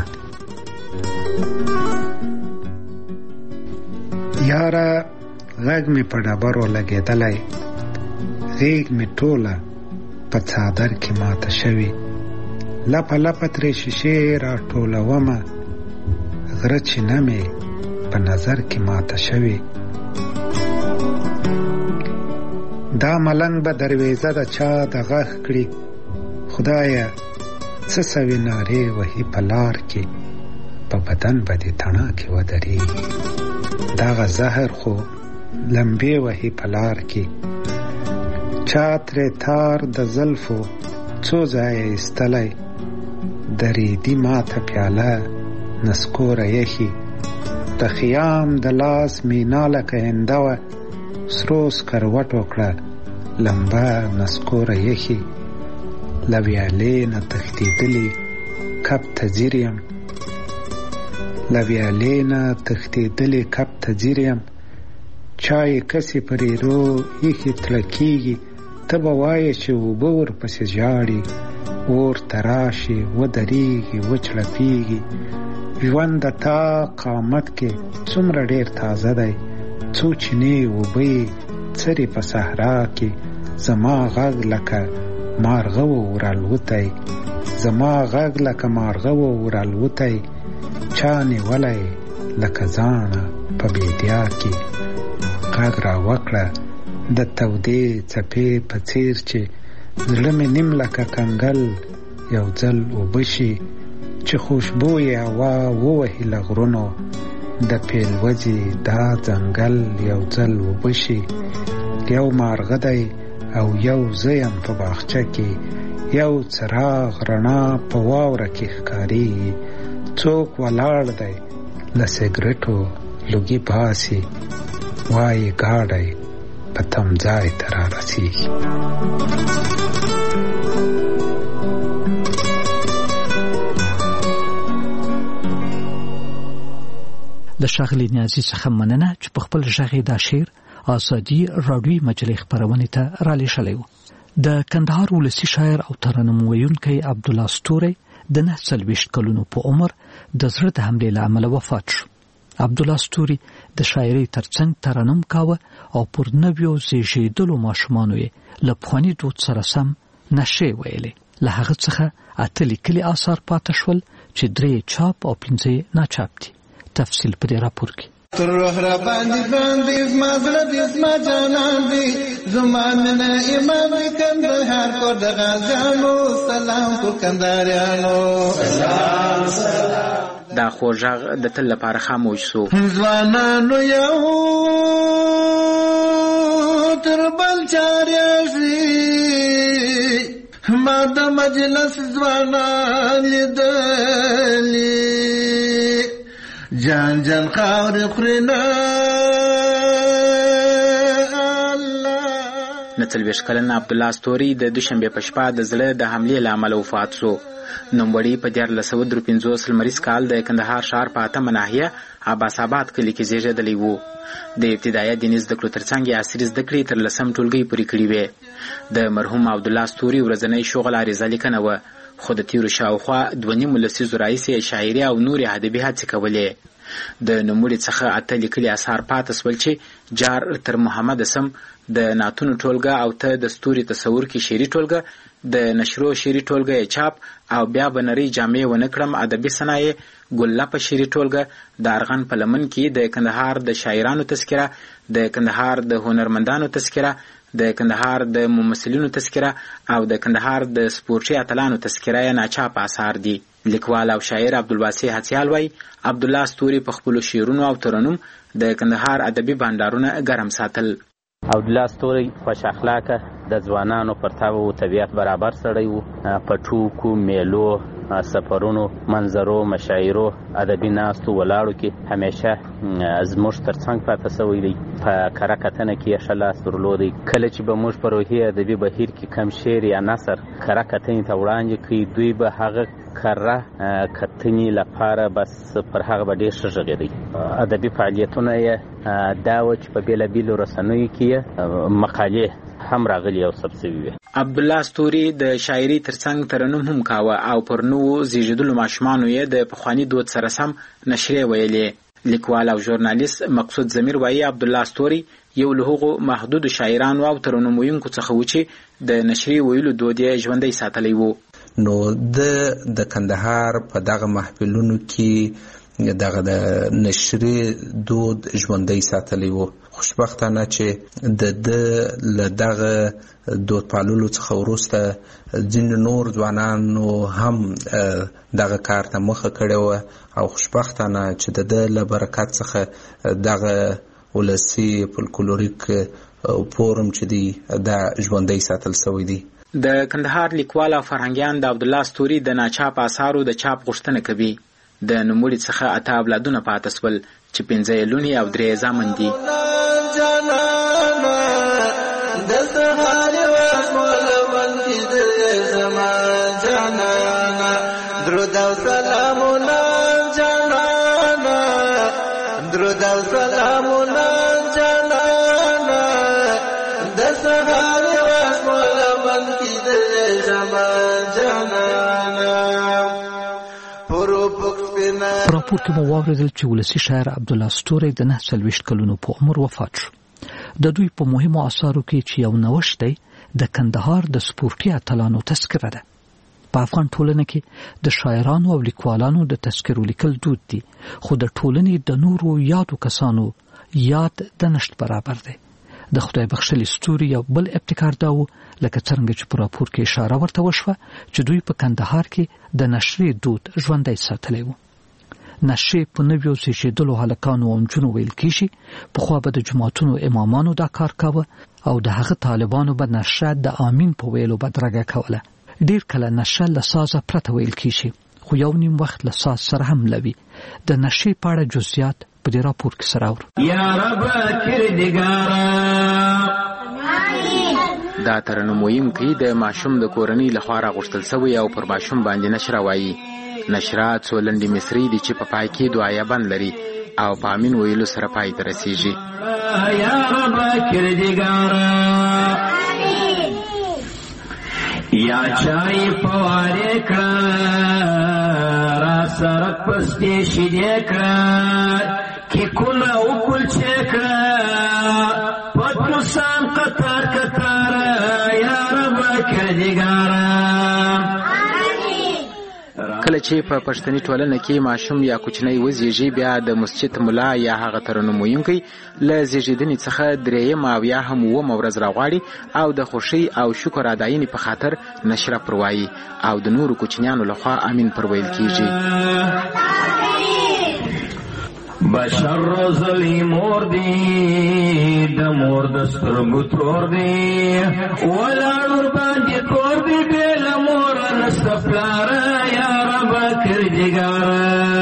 یاره غږ مې په ډبرو لګېدلی، غېږ مې ټوله په څادر کې ماته شوي، لپه لپه ترې شیشې را ټولومه، غره چینه مې په نظر کې ماته شوي. دا ملنګ به درویزه د چا د غږ کړي، خدایه څه سوي نارې وهي په لار کې، په بدن به دې تڼاکې ودرېږي. دغه زهر خو لمبې وهي په لار کې، چا ترې تار د زلفو څو ځایه ایستلی، درېدي ماته پیاله نسکوره یخي. د خیام د لاس مینا لکه هنده وه، سرو سکروټو کړه لمبه نسکوره یخي. له ویالې نه تښتېدلي کب ته ځیر یم، له ویالې نه تښتېدلي کب ته ځیر یم، چا یې کسې پر ایرو ایښي تله کېږي، ته به وایې چې اوبه ورپسې ژاړي، اور ته راشي ودرېږي وچړپېږي. ژوند د تا قامت کې څومره ډېر تازه دی، څو چینې اوبه یې څرې په صحرا کې. زما غږ لکه مارغه و ورالوتی، زما غږ لکه مارغه و ورالوتی، چا نیولی لکه زاڼه په بیدیا کې. غږ را وکړه د تودې څپې په څیر چې زړه مې نیم لکه کنګل یو ځل اوبه شي، چې خوشبویې هوا ووهي له غرونو، د پیلوځي دا ځنګل یو ځل اوبه شي. یو مارغه دی او یو زه یم په باغچه کې، یو څراغ رڼا په واوره کې ښکارېږي، څوک ولاړ دی له سګرټو لوګي باسي، وایي ګاډی په تمځای ته را رسېږي. د ښاغلي نیازي څخه مننه چې په خپل غږ یې دا شعر ازادي راډیوي مجلې خپرونې ته رالیږلی و. د کندهار ولسي شاعر او ترنم ویونکی عبدالله ستوری د نهه څلوېښت کلونو په عمر د زړه د حملې له امله وفات شو. عبدالله ستوری د شاعرۍ ترڅنګ ترنم کاوه او پر نویو زیږېدلو ماشومانو یې له پخواني دود سره سم نشې ویلې. له هغه څخه اته لیکلي اثار پاتې شول چې درې چاپ او پنځه ناچاپ دي. تفصیل په دې راپور کې. تر روح را باندې باندې زما زړه دې زما جانان دې زمان نه ایمان دې کندهار کو د غازیانو سلام کو کندهاریانو سلام سلام. دا خو ژغ د تل لپاره خاموش سو. ځوانانو یو تر بل چارېږي، ما د مجلس ځوانان لیدلي، جان جان خاور خورنا نڅلوېښت کلن عبدالله ستوري د دوشنبې په شپه د زړه د حملې له امله وفات سو. نوموړي په دیارلس سوه درې پنځوس لمریز کال د کندهار ښار په اتمه ناحیه عباس آباد کلي کې زیږېدلی و. د ابتدایه دیني زده کړو ترڅنګ یې عصري زده کړې تر لسم ټولګۍ پورې کړې وې. د مرحوم عبدالله ستوري ورځنی شغل عریضه لیکنه وه، خو د تیرو شاوخوا دوه نیمو لسیزو راهیسې شاعري او نورې ادبي هڅې کولې. د نوموړي څخه اته لیکلي اثار پاتې سول چې جار تر محمد سم، د نعتونو ټولګه او ته د ستوري تصور کې شعري ټولګه، د نشرو شعري ټولګه یې چاپ او بیا به نرۍ جامې ونه کړم ادبي صنایع، ګللپه شعري ټولګه، د ارغن په لمن کې د کندهار د شاعرانو تذکره، د کندهار د هنرمندانو تذکره، د کندهار د ممثلینو تذکره او د کندهار د سپورټي اتلانو تذکره یې ناچاپ اثار دي. لیکوال او شاعر عبدالباسي هڅیال وایي عبدالله ستوري په خپلو شعرونو او ترنم د کندهار ادبي بانډارونه ګرم ساتل. عبدالله ستوري خوش اخلاقه، د ځوانانو پر تاو طبیعت برابر سړی و. په ټوکو، میلو، سفرونو، منظرو، مشاعرو، ادبي ناستو ولاړو کې همیشه زموږ ترڅنګ پاتې سوی دی. په کره کتنه کې یې ښه لاس درلودی. کله چې به موږ په روحي ادبي بهیر کې کم شعر یا نثر کره کتنې ته وړاندې کړي، دوی به هغه کره کتنې لپاره بس پر هغه به ډېر ښه غږېدی. ادبي فعالیتونه یې دا و چې په بېلابېلو رسنیو کې یې مقالې هم راغلي او ثبت شوي وې. عبدالله ستوري د شاعري ترڅنګ ترنم هم کاوه او پر نوو زیږیدلو ماشومانو یې د پخواني دود سره سم نشرې ویلې. لیکوال او ژورنالیست مقصود ضمیر وایي عبدالله ستوري یو له هغو محدودو شاعرانو او ترنم ویونکو څخه و چې د نشرې ویلو دود یې ژوندی ساتلی و. نو د د کندهار په دغه محفلونو کې دغه د نشرې دود ژوندی ساتلی و. خوشبختانه چې د د له دغه دود پاللو څخه وروسته ځینې نور ځوانانو هم دغه کار ته مخه کړې وه او خوشبختانه چې د ده له برکت څخه دغه ولسي فولکلوریک فورم چې دی دا ژوندی ساتل سوی دی. د کندهار لیکوال او فرهنګیان د عبدالله ستوري د ناچاپ آثارو د چاپ غوښتنه کوي. د نوموړي څخه اته اولادونه پاته سول چې پنځه یې لوڼې او درې زامن دي. درود او سلامونه جانانا درود او سلامونه جانانا د سهار واسمل من کی د زما جانانا په راپور کې مو واورېدل چې ولسي شاعر عبدالله ستوري د نهه څلوېښت کلونو په عمر وفات شو. د دوی په مهمو اثارو کې چې یو نوښت دی د کندهار د سپورټي اتلانو تذکره ده. په افغان ټولنه کې د شاعرانو او لیکوالانو د تذکرو لیکل دود دي، خو د ټولنې د نورو یادو کسانو یاد د نشت برابر دی. د خدای بخښلي ستوري یو بل ابتکار دا و لکه څرنګه چې په راپور کې اشاره ورته وشوه چې دوی په کندهار کې د نشرې دود ژوندی ساتلی و. نشرې په نویو زیږېدلو هلکانو او نجونو ویل کېږي. پخوا به د جوماتونو امامانو دا کار کاوه او د هغه طالبانو به نشره د آمین په ویلو بدرګه کوله. ډیر کله نشه له سازه پرته ویل کېږي، خو یو نیم وخت له ساز سره هم لوي. د نشې په اړه جزئیات په دې راپور کې سره اورو. یا رب کردګارا دا ترنم ویونکی د ماشوم د کورنۍ لخوا راغوښتل سوی او پر ماشوم باندې نشره وایي. نشره څو لنډې مصري دي چې په پای کې دعایابند لري او په امین ویلو سره پای ته رسیږي. یا رب کردګارا یا چای پواره کړه را سره پسته شیدې کړه کې کله او کل چې کړه پتو سان قطار قطار یا رب کردګارا. کله چې په پښتني ټولنه کې ماشوم یا کوچنی وزیږي بیا د مسجد مولا یا هغه ترنم ویونکی له زیږیدنې څخه درېیم او یا هم اوومه ورځ راغواړي او د خوښۍ او شکر اداینې په خاطر نشره پروایي او د نورو کوچنیانو لخوا امین پرویل کیږي. بشر روزلی مور دی د مور د سترګو تور دی ولاړ باندې کور دی بل مور نسته پلار یا رب کردګارا.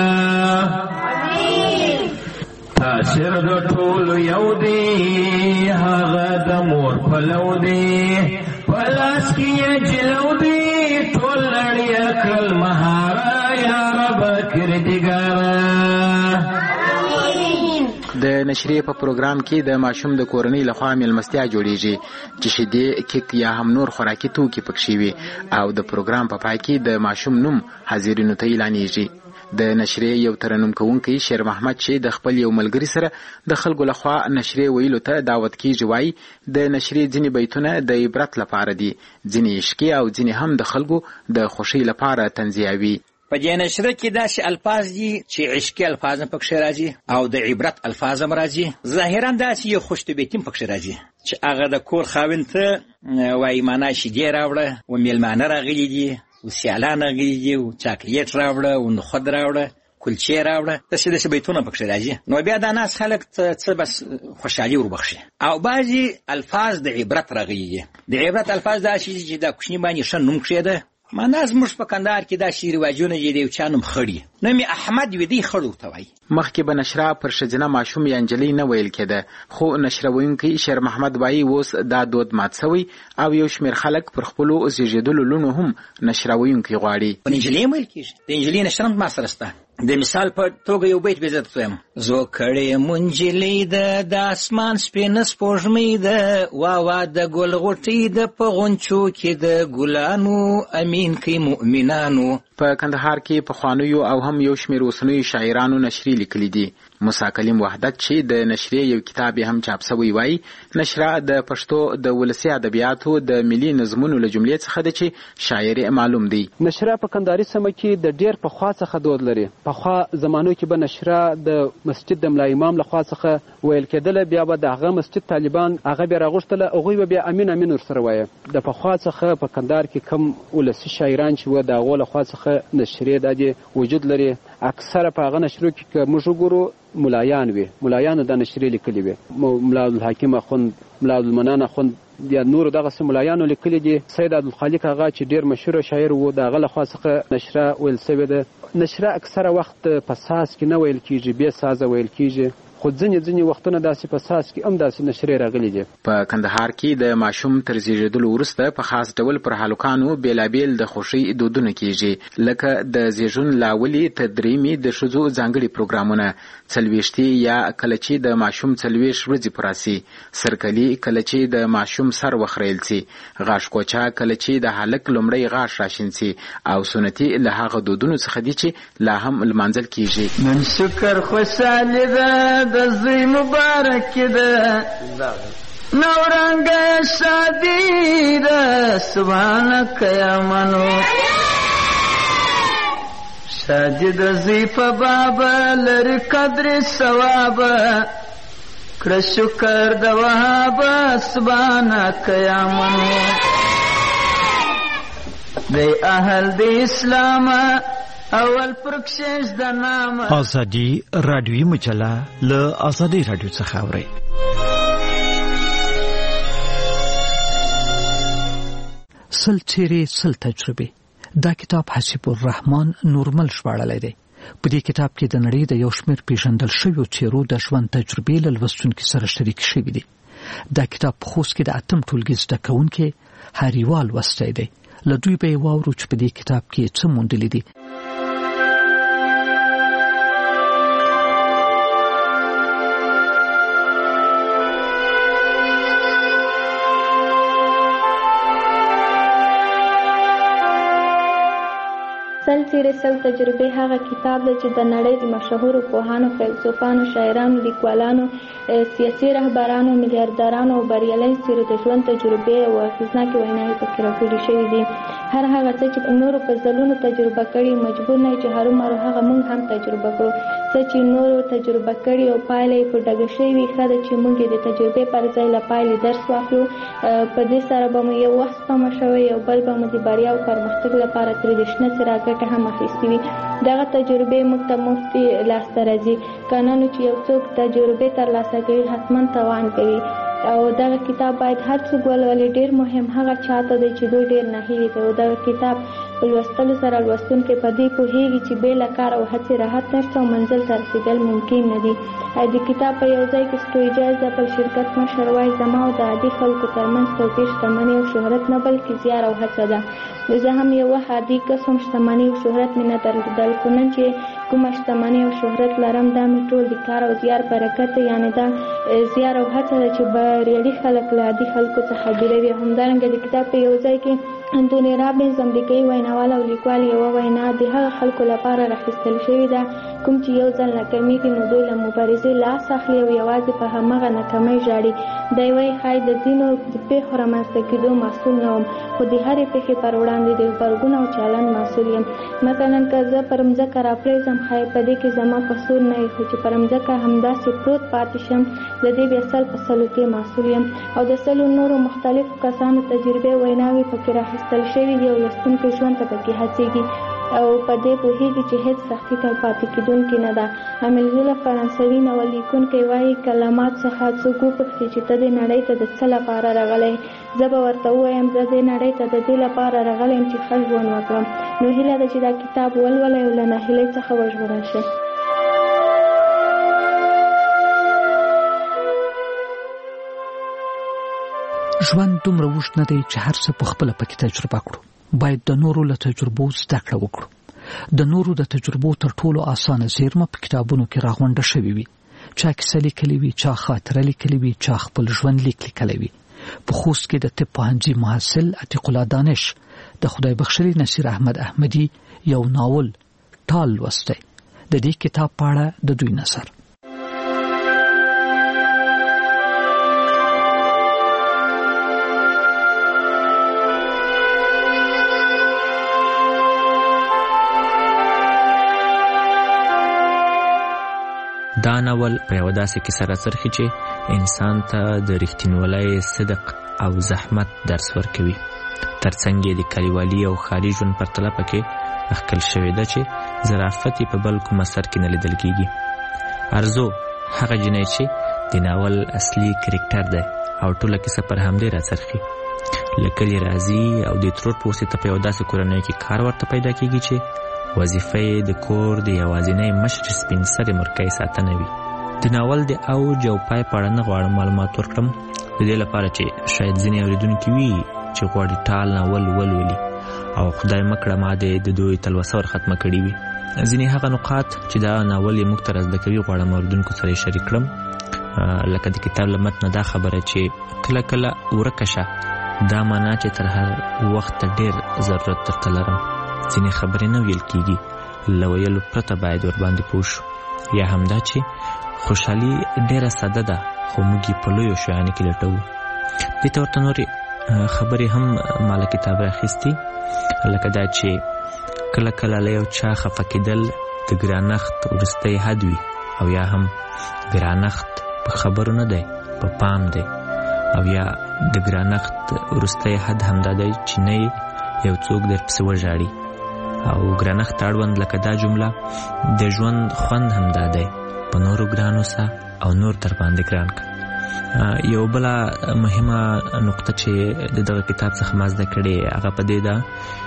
تاثیر د ټول یو دی هغه د مور پلو دی پلاس کې جلو دی ټول لړیا کل مهارا یا رب کردګارا. د نشرې په پروګرام کې د ماشوم د کورنۍ لخوا میلمستیا جوړیږي چې شیدې، کیک یا هم نور خوراکي توکي پکې وي او د پروګرام په پای کې د ماشوم نوم حاضرینو ته اعلانیږي. د نشرې یو ترنم کوونکی شیر محمد چې د خپل یو ملګري سره د خلکو لخوا نشرې ویلو ته دعوت کیږي وایي د نشرې ځینې بیتونه د عبرت لپاره دي، ځینې عشقي او ځینې هم د خلکو د خوښۍ لپاره تنزیهوي. په دې نشره کې داسې الفاظ دي چې عشقي الفاظ هم پکښې راځي او د عبرت الفاظ هم راځي. ظاهرا داسې یو خوشطبیعتي هم پکښې راځي چې هغه د کور خاوند ته وایي معنا شیدې راوړه و میلمانه راغلي دي و سیالان راغلي دي و چاکلیټ راوړه و نخود راوړه کلچې راوړه، داسې داسې بیتونه پکښې راځي. نو بیا دا ناس خلک څه بس خوشحالي وربخښي. او بعضې الفاظ د عبرت راغلي دي. د عبرت الفاظ داسې دي چې دا کوچني باندې ښه نوم کښېده. معنا زموږ په کندهار کې داسې رواجونه دي د یو چا نوم خړي نوم یې احمد وي دی خړ ورته وایي. مخکې به نشره پر ښځینه ماشوم یا نجلۍ نه ویل کېده، خو نشره ویونکی شیر محمد وایي اوس دا دود مات سوی او یو شمېر خلک پر خپلو زیږېدلو لوڼو هم نشره ویونکی غواړي. په نجلۍ هم ویل کېږي، د نجلۍ نشره هم ما سره شته د مثال په توګه یو بیت به زه درته وایم: زو کړې منجلۍ ده د اسمان سپینه سپوږمۍ ده، وا وا د ګل غوټۍ ده په غونچو کې د ګلانو، امین کوي مؤمنانو. په کندهار کې پخوانیو او هم یو شمېر اوسنیو شاعرانو نشرې لیکلي دي. موسی کلیم وحدت چې د نشرې یو کتاب هم چاپ شوی وایي نشره د پښتو د ولسي ادبیاتو د ملي نظمونو له جملې څخه ده چې شاعر معلوم دی. نشره په کندهاري سیمه کې د ډېر پخوا څخه دود لري. پخوا زمانو کې به نشره د مسجد د ملا امام لخوا څخه ویل کېدله، بیا به د هغه مسجد طالبان هغه بیا راغوښتله، هغوی به بیا امین امین ورسره وایه. د پخوا څخه په کندهار کې کم ولسي شاعران چې وه د هغو لخوا څخه نشرې دا دې وجود لري. اکثره په هغه نشرو کې که موږ وګورو ملایان وي، ملایانو دا نشرې لیکلي وي. ملا عبدالحکیم اخوند، ملا عبدالمنان اخوند یا نورو دغسې ملایانو لیکلي دي. سید عبدالخالق هغه چې ډېر مشهوره شاعر و د هغه لخوا څخه نشره ویل سوې ده. نشره اکثره وخت په ساز کې نه ویل کېږي، بې سازه ویل کېږي، خو ځینې ځینې وختونه داسې په ساز کې هم داسې نشرې راغلي دي. په کندهار کې د ماشوم تر زیږېدلو وروسته په خاص ډول پر هلکانو بېلابېل د خوښۍ دودونه کېږي، لکه د زیږون لاولې تدریمي د ښځو ځانګړي پروګرامونه، څلوېښتي یا کله چې د ماشوم څلوېښت ورځې پوره سي، سرکلي کله چې د ماشوم سر وخریل سي، غاښ کوچه کله چې د هلک لومړی غاښ راشین سي، او سنتي له هغه دودونو څخه دي چې لا هم لمانځل کېږي. نن شکر خوشحالي ده د زوی مبارک ده، نورنګه شادي ده سبحانک یا منو، شادي د زوی په بابا لري قدر ثواب، کړه شکر د وهاب سبحانک یا منو، دی اهل د اسلام اول پرکشش د نام. آزادی رادیویی مجله له آزادی رادیو څخه اورئ. سل څیرې سل تجربې، دا کتاب حسیب الرحمن نورمل ژباړلی دی. په دې کتاب کې د نړۍ د یو شمېر پیژندل شویو څیرو د ژوند تجربې له لوستونکي سره شریکې شوي دي. دا کتاب په خوست کې د اتم ټولګي زده کوونکي هریوال لوستی دی. له دوی به یې واورو چې په دې کتاب کې څه موندلي دي. سل څیرې سل تجربې هغه کتاب دی چې د نړۍ د مشهورو پوهانو، فیلسوفانو، شاعرانو، لیکوالانو، سیاسي رهبرانو، میلیاردرانو او بریالیو څیرو د ژوند تجربې او اغېزناکې ویناوې پکې راټولې شوي دي. هر هغه څه چې نورو په ځلونو تجربه کړي مجبور نه یو چې هرومرو هغه موږ هم تجربه کړو. څه چې نورو تجربه کړي او پایله یې په ډاګه شوې وي، ښه ده چې موږ یې د تجربې پر ځای له پایلې درس واخلو. په دې سره به مو یو وخت سپمه شوی او بل به مو د بریا او پرمختګ لپاره ترې د شنه څراغ ګټه هم اخیستې وي. دغه تجربې موږ ته مفتې لاسته راځي، که نه نو چې یو څوک تجربې ترلاسه کوي حتما تاوان کوي. او دغه کتاب باید هر څوک ولولي. ډېر مهم هغه چاته دی چې دوی ډېر ناهیلي دي. او دغه کتاب په لوستلو سره لوستونکی په دې پوهېږي چې بې له کار او هڅې راحت نشته او منزل ته رسېدل ممکن نه دي. د کتاب په یو ځای کې سټویجاز د بل شرکت مشر وایي زما او د عادي خلکو ترمنځ توپیر شتمني او شهرت نه بلکې زیار او هڅه ده. زه هم یو وخت عادي کس هم شتمني او شهرت مې نه درلودل، خو نن چې کومه شتمني او شهرت لرم دا مې ټول د کار او زیار برکت دی. یعنې دا زیار او هڅه ده چې بریالي خلک له عادي خلکو څخه بېلوي. همدارنګه د کتاب په یو ځای کې انتوني رابنز امریکایي ویناوال او لیکوال یوه وینا د هغه خلکو لپاره راخیستل شوې ده کوم چې یو ځل ناکامیږي نو دوی له مبارزې لاس اخلي او یوازې په همغه ناکامۍ ژاړي. دی وایي ښایي د ځینو د پېښو رامنځته کېدو مسؤل نه وم، خو د هرې پېښې پر وړاندې د غبرګون او چلند مسؤل یم. مثلا که زه پر مځکه راپرېږدم ښایي په دې کې زما قصور نه وي، خو چې پر مځکه همداسې پروت پاتې شم د دې بیا سل په سلو کې مسؤل یم. او د سلو نورو مختلفو کسانو تجربې ویناوې پکې راخیستل شوي دي او لوستونکی ژوند ته پکې هڅېږي او په دې پوهېږي چې هېڅ سختي تل پاتې کېدونکې نه ده. امیل زولا فرانسوي ناول لیکونکی وایي کلمات څخه څوک وپوښتي چې ته دې نړۍ ته د څه لپاره راغلی، زه به ورته ووایم زه دې نړۍ ته د دې لپاره راغلی یم چې ښه ژوند وکړم. نو هیله ده چې دا کتاب ولولئ او له ناهیلۍ څخه وژغورل شئ. ژوند دومره اوږد نه دی چې هر څه په خپله پکې تجربه کړو. باید د نورو له تجربو زده کړه وکړو. د نورو د تجربو تر ټولو اسانه زیرمه په کتابونو کې راغونډه شوې وي. چا کیسه لیکلې وي، چا خاطره لیکلې وي، چا خپل ژوند لیک لیکلی وي. په خوست کې د طب پوهنځي محصل عتیق الله دانش د خدای بخښلي نصیر احمد احمدي یو ناول ټال لوستی. د دې کتاب په اړه د دوی نظر. دا ناول په یو داسې کیسه راڅرخي چې انسان ته د رښتینولۍ، صدق او زحمت درس ورکوي. ترڅنګ یې د کلیوالي او ښاري ژوند پرتله پکې اخکل شوې ده چې ظرافت یې په بل کوم اثر کې نه لیدل کېږي. ارزو هغه جنۍ چې د ناول اصلي کرکټر دی او ټوله کیسه پر همدې راڅرخي. له کلي راځي او د ترور په واسطه په یو داسې کورنۍ کې کار ورته پیدا کېږي چې وظیفه یې د کور د یوازینۍ مشر سپین سرې مرکۍ ساتنه وي. د ناول د اوج او پای په اړه نه غواړم معلومات ورکړم، د دې لپاره چې شاید ځینې اورېدونکي وي چې غواړي ټال ناول ولولي او خدای مکړه ما د دوی تلوسه ور ختمه کړې وي. ځینې هغه نقاط چې دا ناول یې موږ ته را زده کوي غواړم اورېدونکو سره یې شریک کړم. لکه د کتاب له متنه دا خبره چې کله کله ورکه شه، دا معنا چې تر هر وخت ډېر ضرورت درته لرم. ځینې خبرې نه ویل کېږي، له ویلو پرته باید ورباندې پوه شو. یا همدا چې خوشحالي ډېره ساده ده خو موږ یې په لویو شیانو کې لټوو. دې ته ورته نورې خبرې هم ما له کتاب راخیستي، لکه دا چې کله کله له یو چا خفه کېدل د ګرانښت وروستی حد وي، او یا هم ګرانښت په خبرو نه دی، په پام دی. او یا د ګرانښت وروستی حد همدا دی چې نه یو څوک در پسې وژاړي. او ګرانښت اړوند لکه دا جمله د ژوند خوند همدا دی، په نورو ګران اوسه او نور در باندې ګران که. یو بله مهمه نقطه چې د دغه کتاب څخه ما زده کړې هغه په دې ده،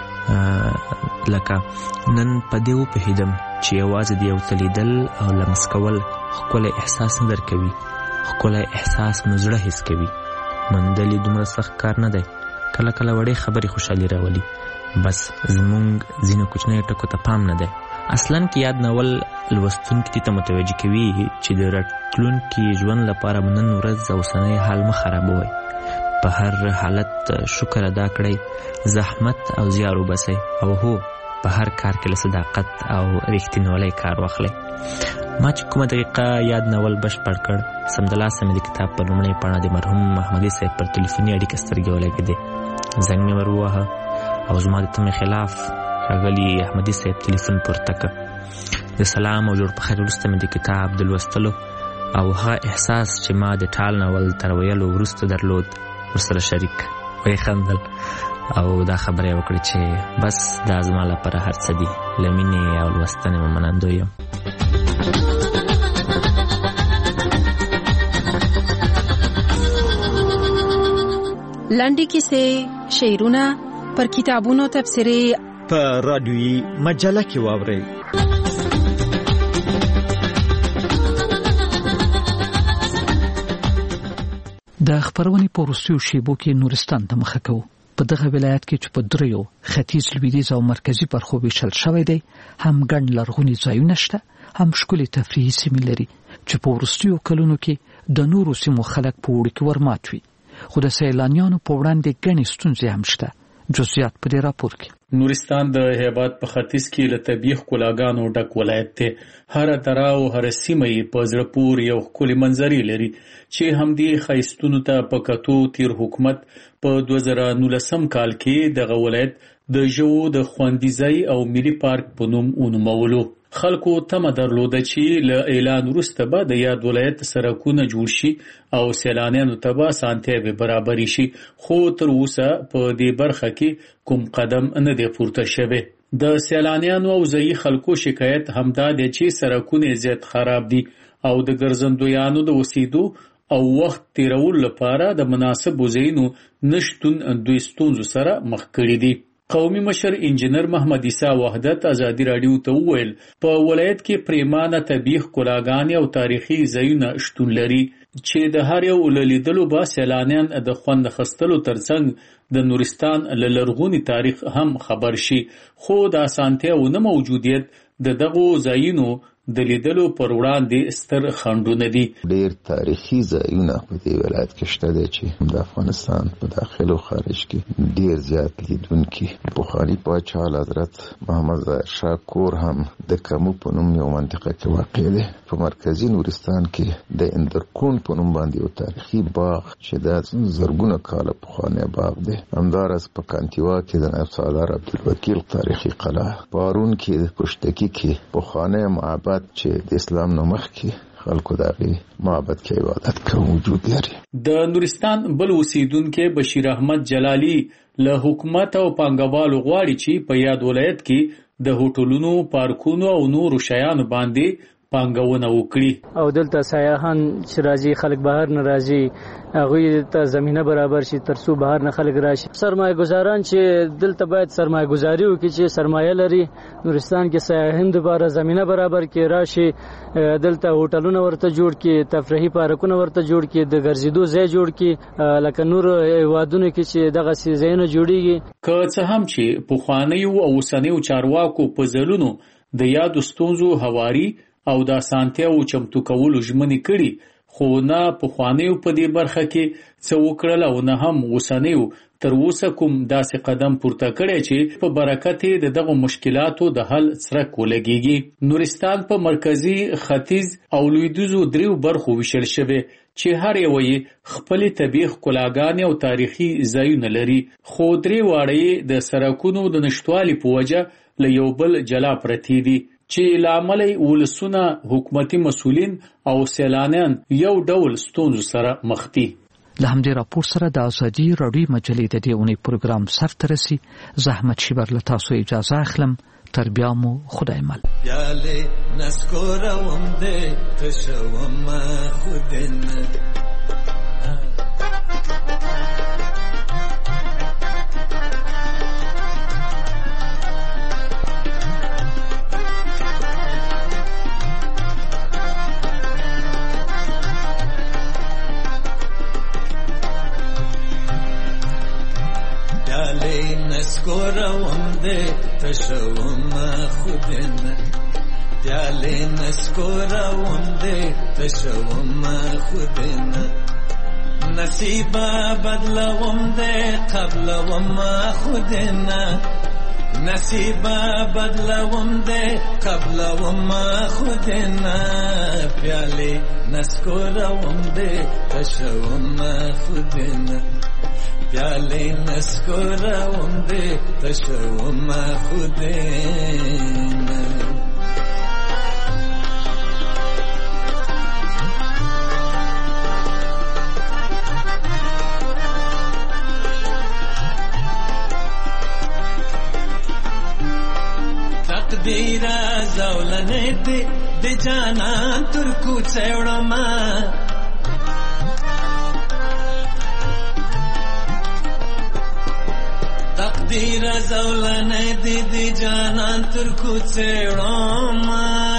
لکه نن په دې وپوهېدم چې یوازې د یو څه لیدل او لمس کول ښکلی احساس نه درکوي، ښکلی احساس مو زړه حس کوي. موندل یې دومره سخت کار نه دی، کله کله وړې خبرې خوشحالي راولي، بس زمونږ ځینو کوچنیو ټکو ته پام نه دی. اصلاً کې یاد ناول لوستونکي دې ته متوجه کوي چې د راتلونکي ژوند لپاره نن ورځ اوسنی حال مه خرابوئ. په هر حالت شکر ادا کړئ، زحمت او زیار وباسئ، او هو په هر کار کې له صداقت او رښتینولۍ کار واخلئ. ما چې کومه دقیقه یاد ناول بشپړ کړ، سمدلاسه مې د کتاب په لومړۍ پاڼه د مرحوم محمدي صاحب پر تلیفوني اړیکه سترګې ولګېدې. زنګ مې ور وواهه او زما د تمې خلاف ښاغلي احمدي صاحب تلیفون پورته کړ. د سلام او جوړ په خیر وروسته مې د کتاب د لوستلو او هغه احساس چې ما د ټال ناول تر ویلو وروسته درلود ورسره شریک. ویې خندل او دا خبره یې وکړه چې بس دا زما لپاره هر څه دي، له مینې او لوستنې مې منندوی یم. لنډې کیسې، شعرونه، پر کتابونو تبصرې په رادیویي مجله کې واورئ. د خپرونې په وروستیو شیبو کې نورستان ته مخه کوو. په دغه ولایت کې چې په دریو ختیځ، لویدیځ او مرکزي برخو ویشل شوی دی، هم ګڼ لرغوني ځایونه شته، هم ښکلې تفریحي سیمې لري چې په وروستیو کلونو کې د نورو سیمو خلک په اوړي کې ورمات وي. خو د سیلانیانو په وړاندې ګڼې ستونزې هم شته. جزئیات په دې راپور کې. نورستان د هیواد په ختیځ کې له طبیعي ښکلاګانو ډک ولایت دی. هره دره او هره سیمه یې په زړه پورې یو ښکلې منظرې لري چې همدې ښایستونو ته په کتو تیر حکومت په دوه زره نولسم کال کې دغه ولایت د ژوو د خوندي ځای او ملي پارک په نوم ونومولو. خلکو تمه درلوده چې له اعلان وروسته به د یاد ولایت سړکونه جوړ شي او سیلانیانو ته به اسانتیاوې برابرې شي، خو تر اوسه په دې برخه کې کوم قدم نه دی پورته شوی. د سیلانیانو او ځایي خلکو شکایت همدا دی چې سړکونه زیات خراب دي او د ګرځندویانو د اوسېدو او وخت تیرولو لپاره د مناسبو ځایونو نشتون دوی ستونزو سره مخ کړي دي. قومي مشر انجینر محمد عیسی وحدت ازادي راډیو ته وویل په ولایت کې پریمانه طبیعي ښکلاګانې او تاریخي ځایونه شتون لري چې د هر یو لیدلو به سیلانیان د خوند اخیستلو ترڅنګ د نورستان له لرغوني تاریخ هم خبر شي، خو د اسانتیاو نه موجودیت د دغو ځایونو د لیدلو پر وړاندې ستر خنډونه دي. ډېر تاریخي ځایونه په دې ولایت کې شته دي چې د افغانستان په داخل او خارج کې ډېر زیات لیدونکي. پخواني پاچا حضرت محمد ظاهر شاه کور هم د کمو په نوم یو منطقه کې واقع دی. په مرکزي نورستان کې د اندرکون په نوم باندې یو تاریخي باغ چې د زرګونه کاله پخوانی باغ دی. همداراز په کانتیوا کې د نایب سالار عبدالوکیل تاریخي قلعه، پارون کې د پشتکی کې پخوانی معبد چې د اسلام نه مخکې خلکو دغه معبد کې عبادت کوي موجود لري. د نورستان بل اوسیدونکو بشیر احمد جلالی له حکومت او پانګوالو غواړي چې په یاد ولایت کې د هوټلونو، پارکونو او نورو شیانو باندې پانګونه وکړي او دلته سیاحان چې راځي، خلک بهر نه راځي، هغوی ته زمینه برابر شي ترڅو بهر نه خلک راشي. سرمایه گذاران چې دلته باید سرمایه گذاري وکړي چې سرمایه لري، نورستان کې سیاحین لپاره زمینه برابر کړي، راشي دلته هوټلونه ورته جوړ کړي، تفریحي پارکونه ورته جوړ کړي، د ګرځېدو ځای جوړ کړي لکه نور هیوادونو کې چې دغه ځایونه جوړیږي. که څه هم چې پخوانیو او اوسنیو چارواکو په ځلونو د یادو ستونزو هواري او د اسانتیاو چمتو کولو ژمنې کړي، خو نه پخوانیو په دې برخه کې څه وکړل او نه هم اوسنیو تر اوسه کوم داسې قدم پورته کړی چې په برکت د دغو مشکلاتو د حل څرک ولګیږي. نورستان په مرکزي، ختیځ او لویدیځو دریو برخو ویشل شوی چې هر یو یې خپل طبیعي ښکلاګانې او تاریخي ځایونه لري، خو درې واړه د سړکونو د نشټوالي په وجه له یو بل جلا پرتی دي چې لامل ولسونه، حکومتي مسؤلین او سیلانیان یو ډول ستونزو سره مخ دي. له همدې راپور سره د ازادي راډیو مجلې د دې اونۍ پروګرام سرته رسي. زحمت شیبر له تاسو اجازه اخلم. تر بیا مو خدای مل. پیاله نسکوروم دې تشوم خودن نسکوروم دې تشوم خودن پیاله نسکوروم دې تشوم خودن نصیبا بدلوم دې قبلوم خودن نصیبا بدلوم دې قبلوم خودن پیاله نسکوروم دې تشوم خودن پیاله نسکوروم دې تشوم خودن تقدیر زولنه دې د جانان تر کوڅه وړم تقدیر زولنه دې د جانان تر کوڅه وړم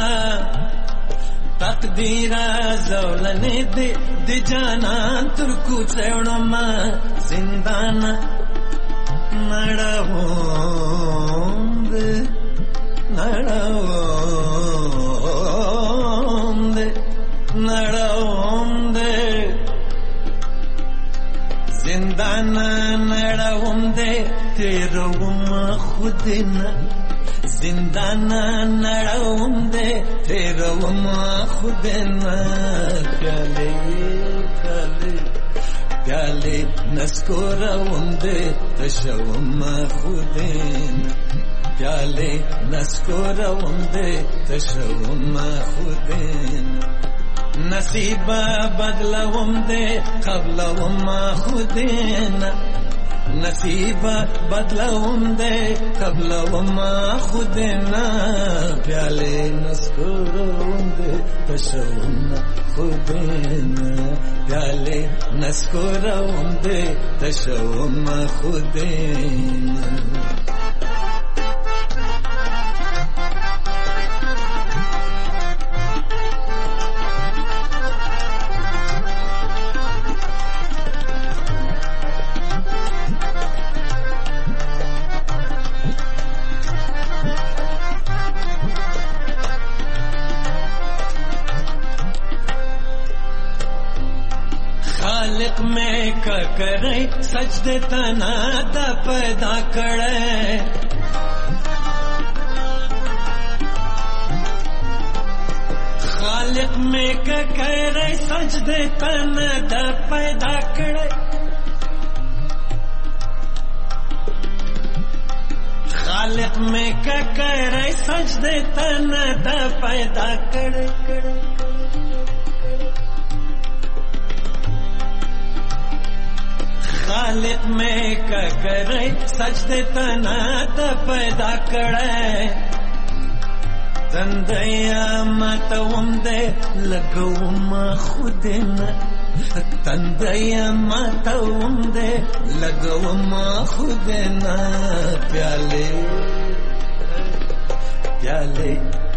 تقدیر زولنه دې د جانان تر کوڅه وړم زندان نړوم دې نړوم دې نړوم دې زندان نړوم دې تیروم خودنا زندان نړوم دې تیروم خودنا پیاله پیاله پیاله نسکوروم دې تشوم خودنا پیاله نسکوروم دې تشوم خودنا نصیبا بدلوم دې قبلوم خودنا نصیبا بدلوم دې قبلوم خودنا پیاله نسکوروم دې تشوم خودنا پیاله نسکوروم دې تشوم خودنا خالق میں کا کرے سجدے تنا دا پیدا کرے خالق میں کا کرے سجدے تنا دا پیدا کرے خالق میں کا کرے سجدے تنا دا پیدا کرے خالق میں کا کرے سجدے تنا دا پیدا کرے تندیا ماتوم دے لگوم خودنا تندیا ماتوم دے لگوم خودنا پیالے پیالے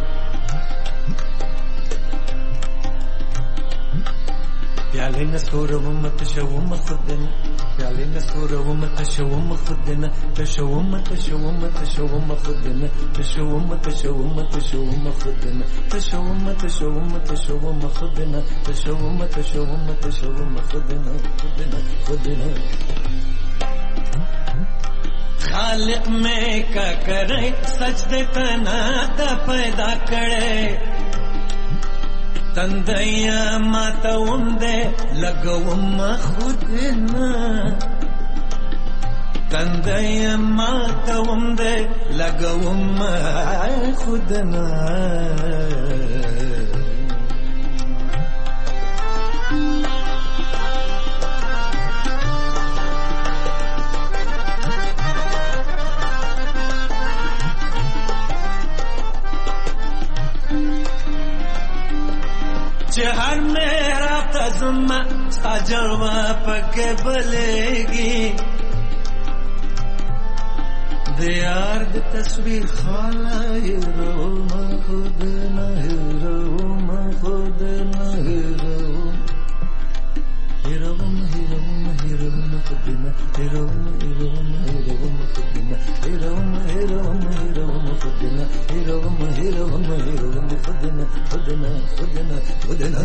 پیالے نسورم تشوم خودنا پیالے نسورم تشوم خودنا تشوم تشوم تشوم خودنا تشوم تشوم تشوم خودنا تشوم تشوم تشوم خودنا تشوم تشوم تشوم خودنا خودنا خودنا خالق میں کا کرے سجدے تنا دا پیدا کرے تندیا ماتوم دے لگوم خودنا تندیا ماتوم دے لگوم خودنا چہر میرا تزمہ سجلوہ پکے بلے گی دیار دی تصویر خالا ہیروم خود نہ ہیروم خود نہ ہیروم ہیروم ہیروم ہیروم خود نہ ہیروم ہیروم ہیروم خود نہ ہیروم ہیروم ہیروم خود نہ ہیروم ہیروم ہیروم خود نہ خود نہ خود نہ خود نہ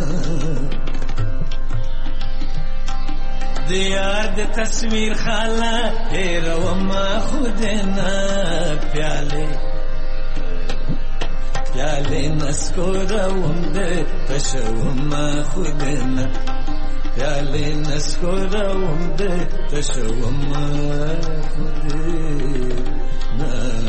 دیاد تصویر خالا ہیروم خود نہ پیالے پیالے نسکو روم دے تشوم خود نہ پیالے نسکو روم دے تشوم خود نہ